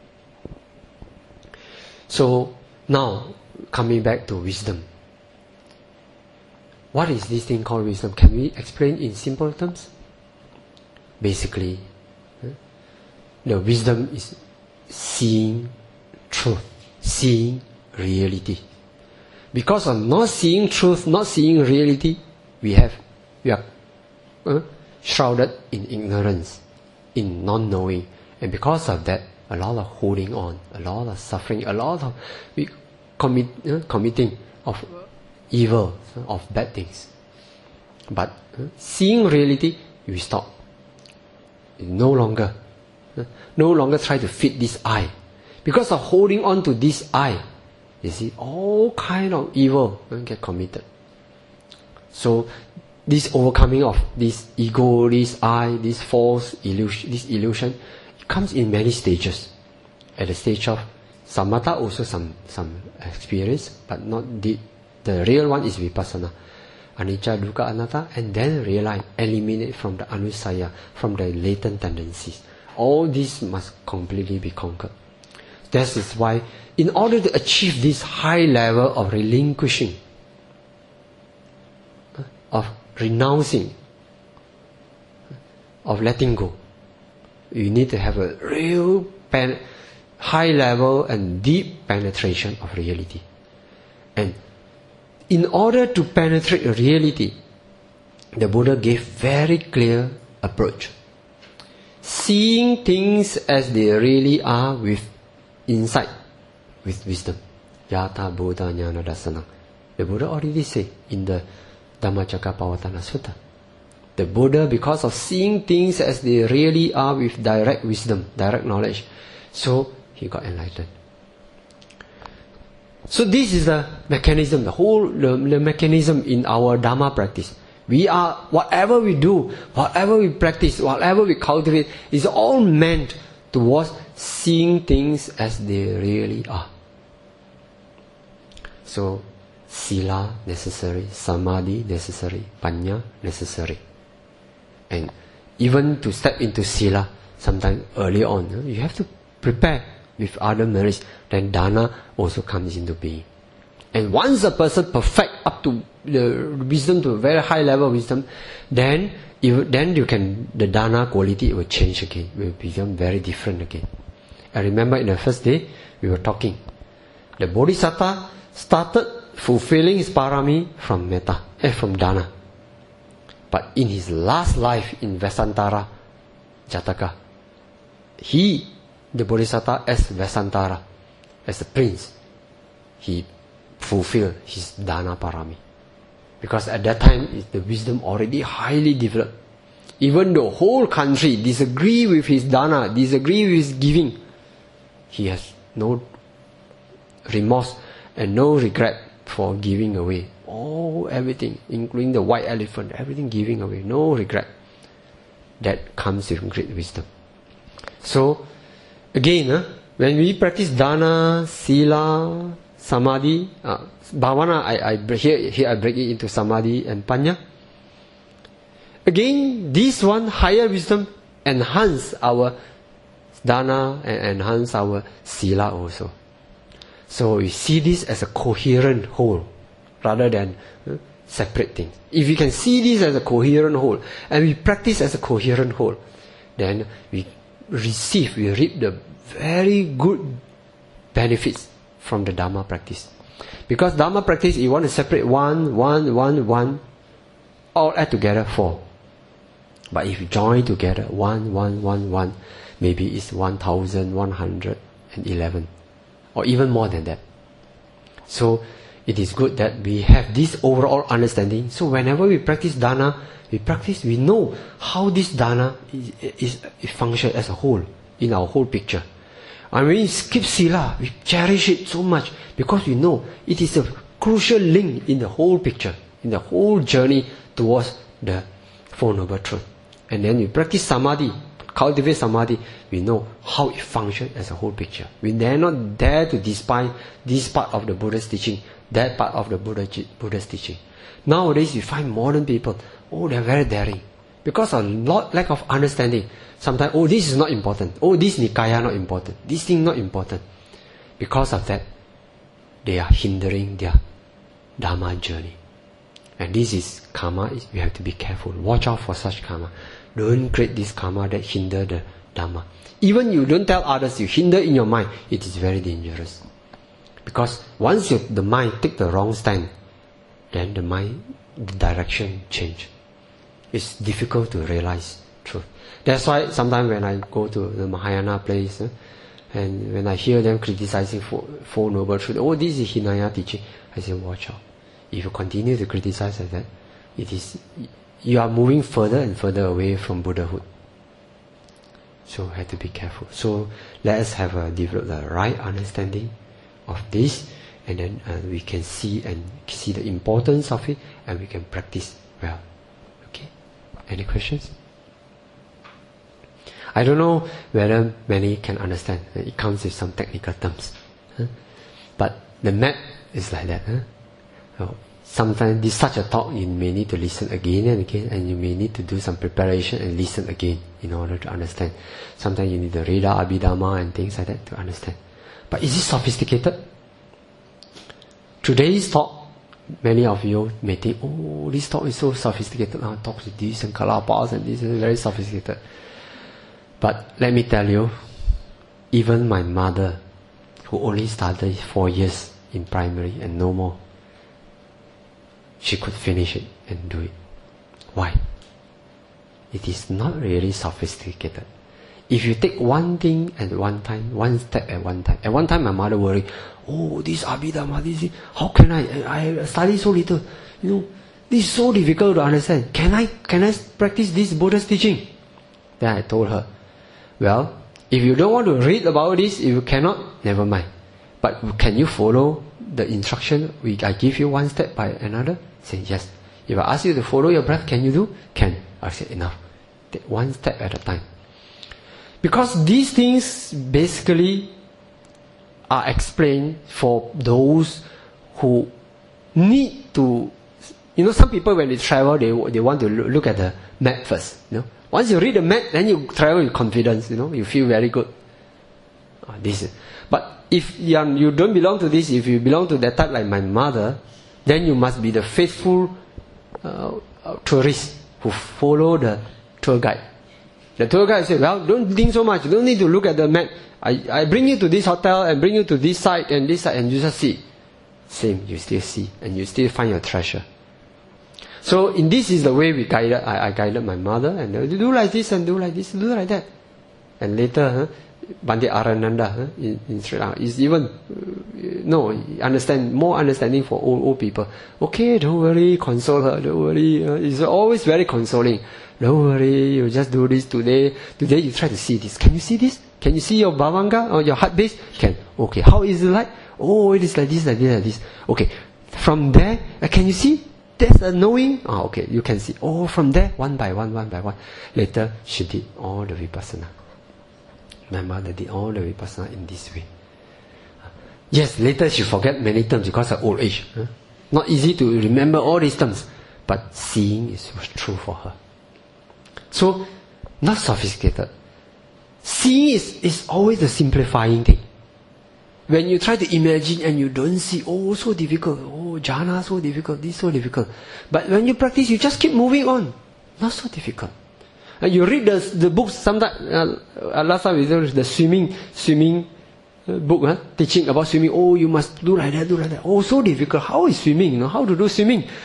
Speaker 1: So now, coming back to wisdom. What is this thing called wisdom? Can we explain in simple terms? Basically, the wisdom is seeing truth, seeing reality. Because of not seeing truth, not seeing reality, we are shrouded in ignorance, in non-knowing, and because of that, a lot of holding on, a lot of suffering, a lot of committing of evil, of bad things. But seeing reality, you stop. You no longer try to fit this I. Because of holding on to this I, you see, all kind of evil get committed. So this overcoming of this ego, this I, this false illusion, it comes in many stages. At the stage of samatha, also some experience, but not deep. The real one is vipassana. Anicca, dukkha, anatta, and then realize, eliminate from the anusaya, from the latent tendencies. All these must completely be conquered. That is why, in order to achieve this high level of relinquishing, of renouncing, of letting go, you need to have a real high level and deep penetration of reality. And in order to penetrate reality, the Buddha gave very clear approach. Seeing things as they really are with insight, with wisdom. Yata Buddha Jnana Dasanam. The Buddha already said in the Dhammacakkappavattana Sutta. The Buddha, because of seeing things as they really are with direct wisdom, direct knowledge, so he got enlightened. So this is the mechanism, the mechanism in our Dharma practice. We are, whatever we do, whatever we practice, whatever we cultivate, is all meant towards seeing things as they really are. So, sila necessary, samadhi necessary, panya necessary. And even to step into sila, sometime early on, you have to prepare with other merits. Then dana also comes into being. And once a person perfect up to the wisdom, to a very high level of wisdom, then you can, the dana quality will change again, will become very different again. I remember in the first day we were talking. The Bodhisattva started fulfilling his parami from metta, from dana. But in his last life in Vesantara Jataka, the Bodhisattva as Vesantara, as a prince, he fulfilled his dana parami. Because at that time, the wisdom already highly developed. Even the whole country disagree with his dana, disagree with his giving, he has no remorse and no regret for giving away. Everything, including the white elephant, everything giving away, no regret. That comes with great wisdom. So, again, when we practice dana, sila, samadhi, bhavana, here I break it into samadhi and panya. Again, this one, higher wisdom, enhance our dana and enhance our sila also. So we see this as a coherent whole, rather than separate things. If we can see this as a coherent whole, and we practice as a coherent whole, then we reap the very good benefits from the Dharma practice. Because Dharma practice, you want to separate one, all add together 4. But if you join together, one, maybe it's 1111, or even more than that. So it is good that we have this overall understanding. So whenever we practice dana, we know how this dana is function as a whole, in our whole picture. And when we skip sila, we cherish it so much because we know it is a crucial link in the whole picture, in the whole journey towards the Four Noble Truths. And then we practice samadhi, cultivate samadhi, we know how it functions as a whole picture. We dare not dare to despise this part of the Buddha's teaching, that part of the Buddha's teaching. Nowadays, you find modern people, they're very daring. Because of lack of understanding. Sometimes, this is not important. This Nikaya not important. This thing not important. Because of that, they are hindering their Dharma journey. And this is karma. We have to be careful. Watch out for such karma. Don't create this karma that hinder the Dharma. Even you don't tell others, you hinder in your mind, it is very dangerous. Because once the mind take the wrong stand, then the direction change. It's difficult to realize truth. That's why sometimes when I go to the Mahayana place, and when I hear them criticizing Four Noble Truths, this is Hinayana teaching, I say, watch out. If you continue to criticize like that, you are moving further and further away from Buddhahood. So have to be careful. So let us develop the right understanding of this, and then we can see the importance of it, and we can practice well. Okay? Any questions? I don't know whether many can understand. It comes with some technical terms. But the mat is like that. Sometimes this such a talk, you may need to listen again and again, and you may need to do some preparation and listen again in order to understand. Sometimes you need to read Abhidhamma and things like that to understand. But is it sophisticated? Today's talk, many of you may think, this talk is so sophisticated. Talks with this and kalapas and this is very sophisticated. But let me tell you, even my mother, who only studied 4 years in primary and no more, she could finish it and do it. Why? It is not really sophisticated. If you take one thing at one time, one step at one time. At one time my mother worried, this Abhidhamma, this, how can I study so little? This is so difficult to understand. Can I practice this Buddha's teaching? Then I told her, well, if you don't want to read about this, if you cannot, never mind. But can you follow the instruction I give you one step by another? Say yes. If I ask you to follow your breath, can you do? Can. I say enough. Take one step at a time. Because these things basically are explained for those who need to. Some people when they travel, they want to look at the map first. Once you read the map, then you travel with confidence. You feel very good. But if you don't belong to this, if you belong to that type like my mother, then you must be the faithful tourist who follow the tour guide. The tour guide says, well, don't think so much, you don't need to look at the map. I bring you to this hotel and bring you to this site and this site, and you just see. Same, you still see, and you still find your treasure. So in this is the way I guided my mother, and do like this and do like this, do like that. And later, Bhante Arananda in Sri Lanka is even more understanding for old people. Okay, don't worry, console her, don't worry. It's always very consoling. Don't worry, you just do this today. Today you try to see this. Can you see this? Can you see your bhavanga or your heart base? Can. Okay, how is it like? It is like this, like this, like this. Okay, from there, can you see? There's a knowing. Okay, you can see. From there, one by one. Later, she did all the vipassana. My mother did all the vipassana in this way. Yes, later she forget many terms because of old age. Not easy to remember all these terms, but seeing was true for her. So, not sophisticated. Seeing is always the simplifying thing. When you try to imagine and you don't see, so difficult, jhana so difficult, this so difficult. But when you practice, you just keep moving on. Not so difficult. You read the books sometimes. Last time we did the swimming book, teaching about swimming. You must do like that, do like that. So difficult. How is swimming? How to do swimming?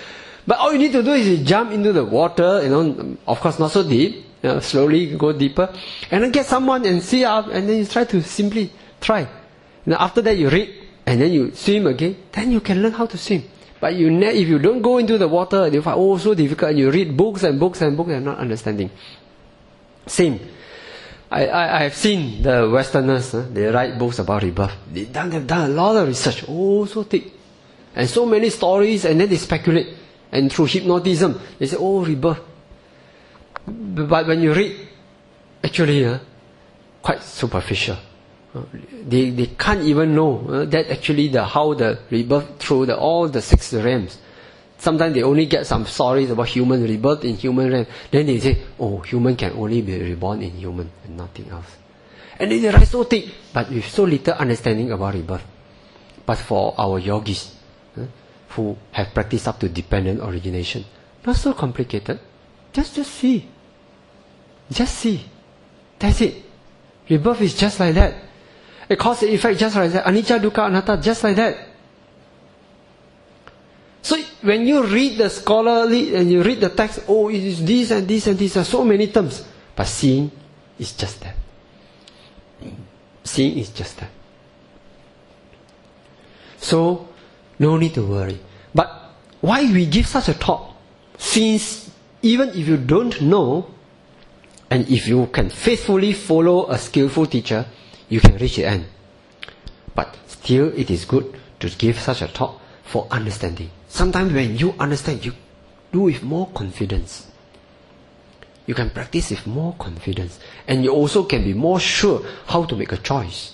Speaker 1: But all you need to do is you jump into the water, of course not so deep, slowly go deeper, and then get someone and see up, and then you try to simply try. After that you read, and then you swim again, then you can learn how to swim. But if you don't go into the water, you find, so difficult, and you read books and books and books and not understanding. Same. I have seen the Westerners, they write books about rebirth. They've done a lot of research, so thick. And so many stories, and then they speculate. And through hypnotism, they say, rebirth. But when you read, actually, quite superficial. They can't even know that actually how the rebirth through all the 6 realms. Sometimes they only get some stories about human rebirth in human realm. Then they say, human can only be reborn in human and nothing else. And then they write so thick, but with so little understanding about rebirth. But for our yogis, who have practiced up to dependent origination, not so complicated. Just see. Just see. That's it. Rebirth is just like that. A cause and effect just like that. Anicca, dukkha, anatta, just like that. So when you read the scholarly and you read the text, it is this and this and this, there are so many terms. But seeing is just that. Seeing is just that. So, no need to worry. But why we give such a talk? Since even if you don't know, and if you can faithfully follow a skillful teacher, you can reach the end. But still it is good to give such a talk for understanding. Sometimes when you understand, you do with more confidence. You can practice with more confidence. And you also can be more sure how to make a choice.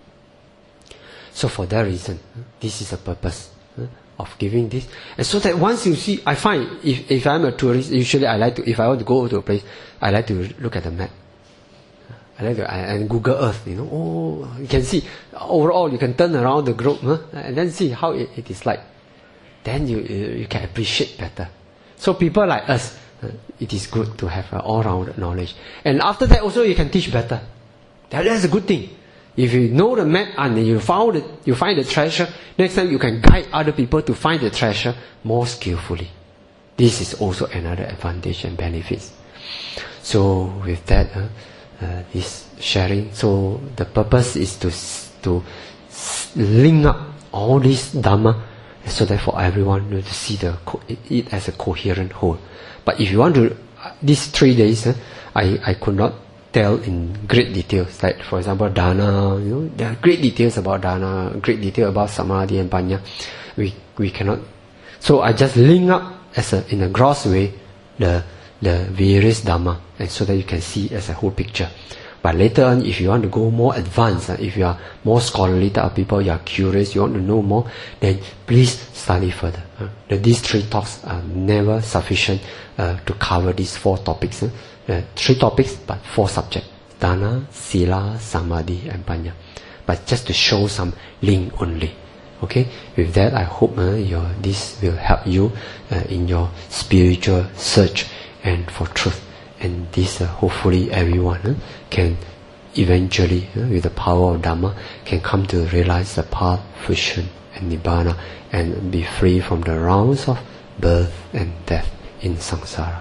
Speaker 1: So for that reason, this is the purpose of giving this. And so that once you see, I find, if I'm a tourist, usually I like to, if I want to go to a place, I like to look at the map. I like to, and Google Earth, you can see, overall you can turn around the globe, and then see how it is like. Then you can appreciate better. So people like us, it is good to have all-round knowledge. And after that also you can teach better. That's a good thing. If you know the map and you find the treasure, next time you can guide other people to find the treasure more skillfully. This is also another advantage and benefits. So with that, this sharing. So the purpose is to link up all this Dhamma, so that for everyone to see it as a coherent whole. But if you want to, these 3 days, I could not tell in great details. Like for example, dana, there are great details about dana, great detail about samadhi and panya. We cannot. So I just link up in a gross way the various Dhamma, and so that you can see as a whole picture. But later on, if you want to go more advanced, if you are more scholarly type of people, you are curious, you want to know more, then please study further. These 3 talks are never sufficient to cover these 4 topics. 3 topics, but 4 subjects: Dana, Sila, Samadhi, and Panya. But just to show some link only. Okay. With that, I hope this will help you in your spiritual search and for truth. And this, hopefully, everyone can eventually, with the power of Dhamma, can come to realize the path, fruition, and Nibbana, and be free from the rounds of birth and death in samsara.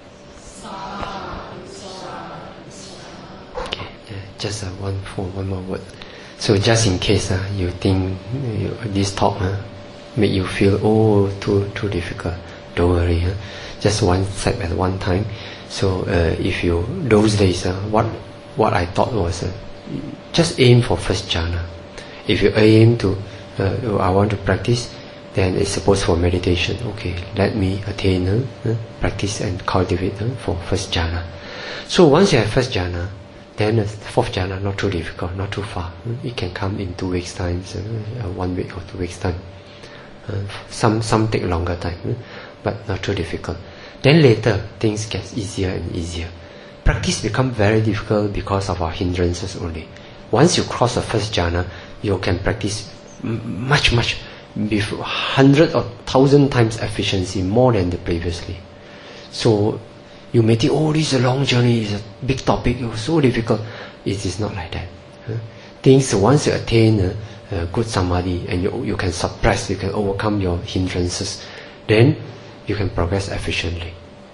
Speaker 1: Okay, just one more word. So just in case you think this talk make you feel too difficult, don't worry. Just one step at one time. So if you those days, what I thought was just aim for first jhana. If you aim to I want to practice, then it's supposed for meditation. Okay, let me attain, practice and cultivate for first jhana. So once you have first jhana, then fourth jhana not too difficult, not too far. It can come in 2 weeks time, 1 week or 2 weeks time. Some take longer time, but not too difficult. Then later things get easier and easier. Practice become very difficult because of our hindrances only. Once you cross the first jhana, you can practice much, 100 or 1,000 times efficiency more than the previously. So you may think, this is a long journey, it's a big topic, it was so difficult. It is not like that. Things, once you attain good samadhi and you can suppress, you can overcome your hindrances, then you can progress efficiently.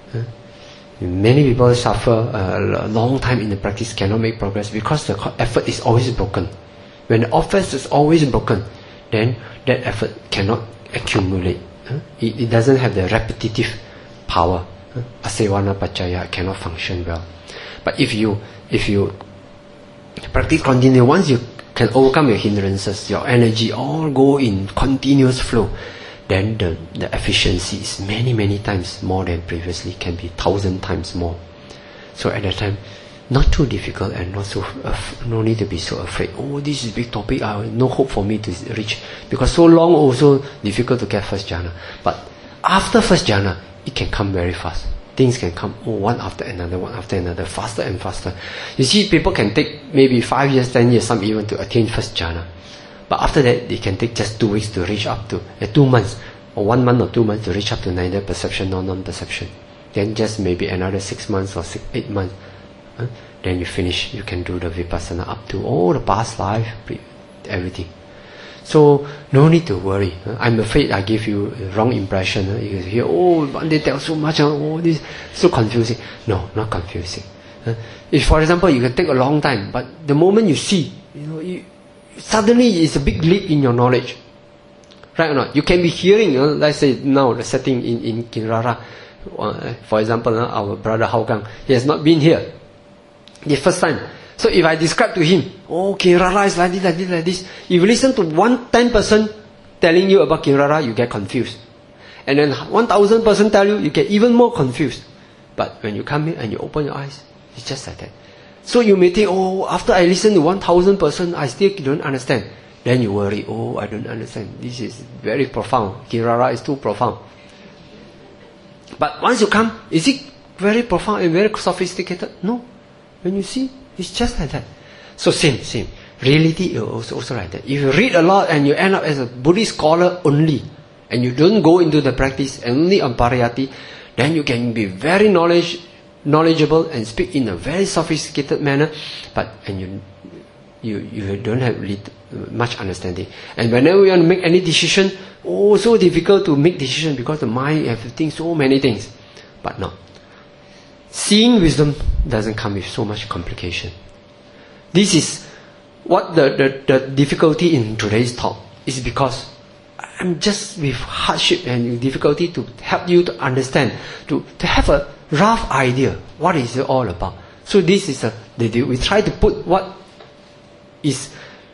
Speaker 1: Many people suffer a long time in the practice, cannot make progress because the effort is always broken. When the effort is always broken, then that effort cannot accumulate. It doesn't have the repetitive power. Asevana Pachaya cannot function well. But if you practice continuously, once you can overcome your hindrances, your energy all go in continuous flow, then the efficiency is many times more than previously, can be 1,000 times more. So at that time, not too difficult and not so no need to be so afraid. Oh, this is big topic. No hope for me to reach, because so long also difficult to get first jhana. But after first jhana, it can come very fast. Things can come one after another, faster and faster. You see, people can take maybe 5 years, 10 years, some even to attain first jhana. But after that, they can take just 2 weeks to reach up to 2 months, or 1 month or 2 months to reach up to neither perception nor non-perception. Then just maybe another 6 months or 8 months. Then you finish. You can do the vipassana up to all the past life, everything. So no need to worry. I'm afraid I give you a wrong impression. You hear, oh, they tell so much. Oh, this so confusing. No, not confusing. If, for example, you can take a long time, but the moment you see, suddenly it's a big leap in your knowledge, right or not? You can be hearing. Let's say now the setting in Kinrara, for example, our brother Hougang, he has not been here the first time. So if I describe to him, oh, Kinrara is like this. If you listen to 110 person telling you about Kinrara, you get confused. And then 1,000 person tell you, you get even more confused. But when you come in and you open your eyes, it's just like that. So you may think, oh, after I listen to 1,000 person, I still don't understand. Then you worry, oh, I don't understand. This is very profound. Kinrara is too profound. But once you come, is it very profound and very sophisticated? No. When you see, it's just like that. So same. Reality is also like that. If you read a lot and you end up as a Buddhist scholar only, and you don't go into the practice and only on pariyatti, then you can be very knowledgeable and speak in a very sophisticated manner, and you don't have much understanding. And whenever you want to make any decision, oh, so difficult to make decision because the mind has to think so many things. But no. Seeing wisdom doesn't come with so much complication. This is what the difficulty in today's talk is, because I'm just with hardship and difficulty to help you to understand, to have a rough idea what is it all about. So this is we try to put what is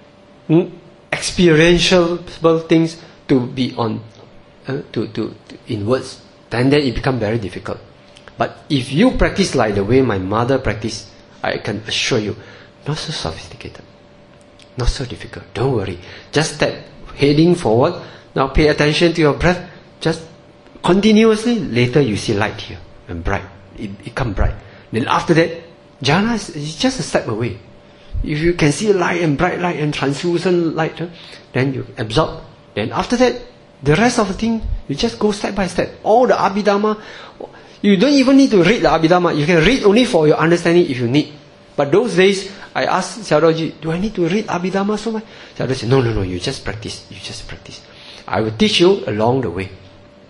Speaker 1: experiential things to be on to in words. Then it becomes very difficult. But if you practice like the way my mother practiced, I can assure you, not so sophisticated, not so difficult. Don't worry. Just step heading forward. Now pay attention to your breath. Just continuously. Later you see light here and bright. It becomes bright. Then after that, jhana is just a step away. If you can see light and bright light and translucent light, then you absorb. Then after that, the rest of the thing, you just go step by step. All the Abhidhamma. You don't even need to read the Abhidhamma. You can read only for your understanding if you need. But those days, I asked Sayadaw, do I need to read Abhidhamma so much? Sayadaw said, no, you just practice. You just practice. I will teach you along the way.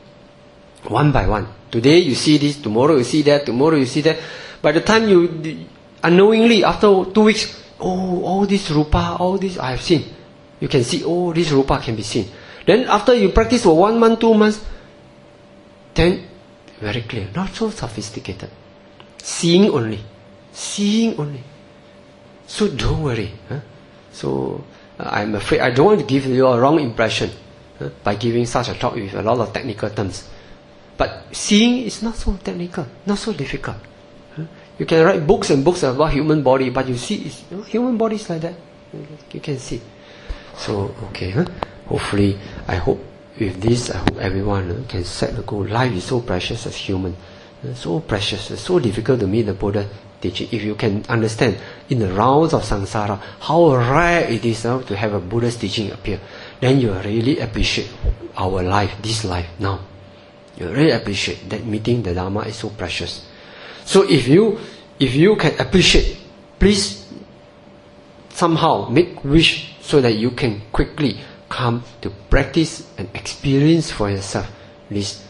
Speaker 1: One by one. Today you see this, tomorrow you see that, tomorrow you see that. By the time you, unknowingly, after 2 weeks, oh, all this rupa, all this I have seen. You can see, oh, this rupa can be seen. Then after you practice for 1 month, 2 months, then very clear, not so sophisticated. Seeing only. So don't worry. So I'm afraid I don't want to give you a wrong impression by giving such a talk with a lot of technical terms. But seeing is not so technical, not so difficult. You can write books and books about human body, but you see, human body is like that. You can see. So, okay. Hopefully, I hope with this, I hope everyone can set the goal. Life is so precious as human. So precious. It's so difficult to meet the Buddha teaching. If you can understand in the rounds of samsara how rare it is to have a Buddha's teaching appear, then you really appreciate our life, this life now. You really appreciate that meeting the Dharma is so precious. So if you can appreciate, please somehow make wish so that you can quickly come to practice and experience for yourself this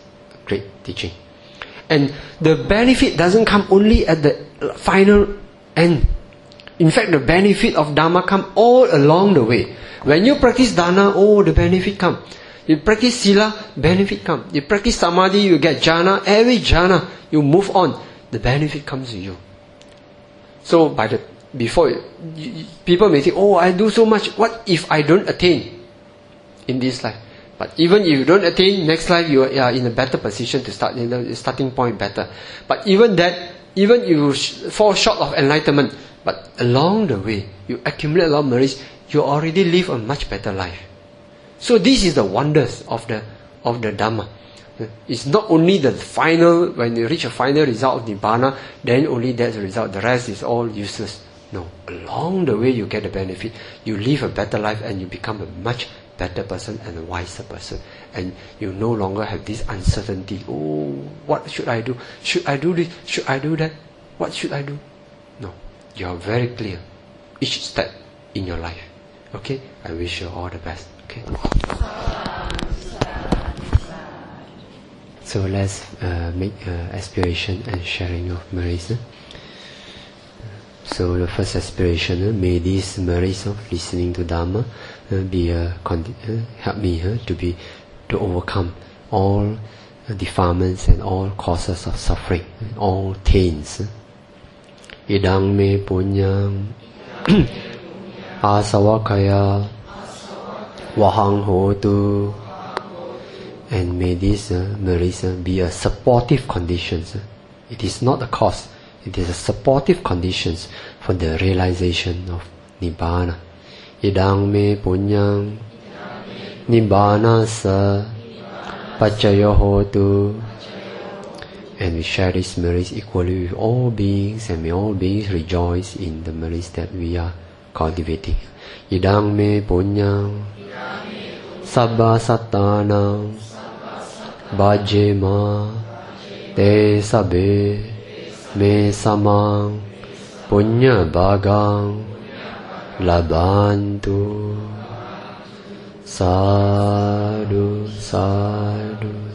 Speaker 1: great teaching. And the benefit doesn't come only at the final end. In fact, the benefit of Dhamma come all along the way. When you practice Dana, the benefit come. You practice Sila, benefit come. You practice Samadhi, you get Jhana. Every Jhana, you move on, the benefit comes to you. So people may think, I do so much. What if I don't attain in this life? But even if you don't attain, next life you are in a better position to start, starting point better. But even you fall short of enlightenment, but along the way, you accumulate a lot of merits, you already live a much better life. So this is the wonders of the Dhamma. It's not only the final, when you reach a final result of Nibbana, then only that's the result, the rest is all useless. No, along the way you get the benefit, you live a better life and you become a much better person and a wiser person. And you no longer have this uncertainty. What should I do? Should I do this? Should I do that? What should I do? No, you are very clear each step in your life. Okay? I wish you all the best. Okay? So let's make aspiration and sharing of merits. So the first aspiration, may these merits of listening to Dhamma help me to overcome all defilements and all causes of suffering, all taints. Idang me punyam asavakaya vahang hotu. And may these merits be a supportive conditions. It is not a cause. It is a supportive conditions for the realization of Nibbana. Idang me punyam Nibbana sa paccaya hotu. And we share these merits equally with all beings, and may all beings rejoice in the merits that we are cultivating. Idang me punyam sabba sattanam bhajema te sabbe me samang punya bhagang labantu. Sadhu, sadhu.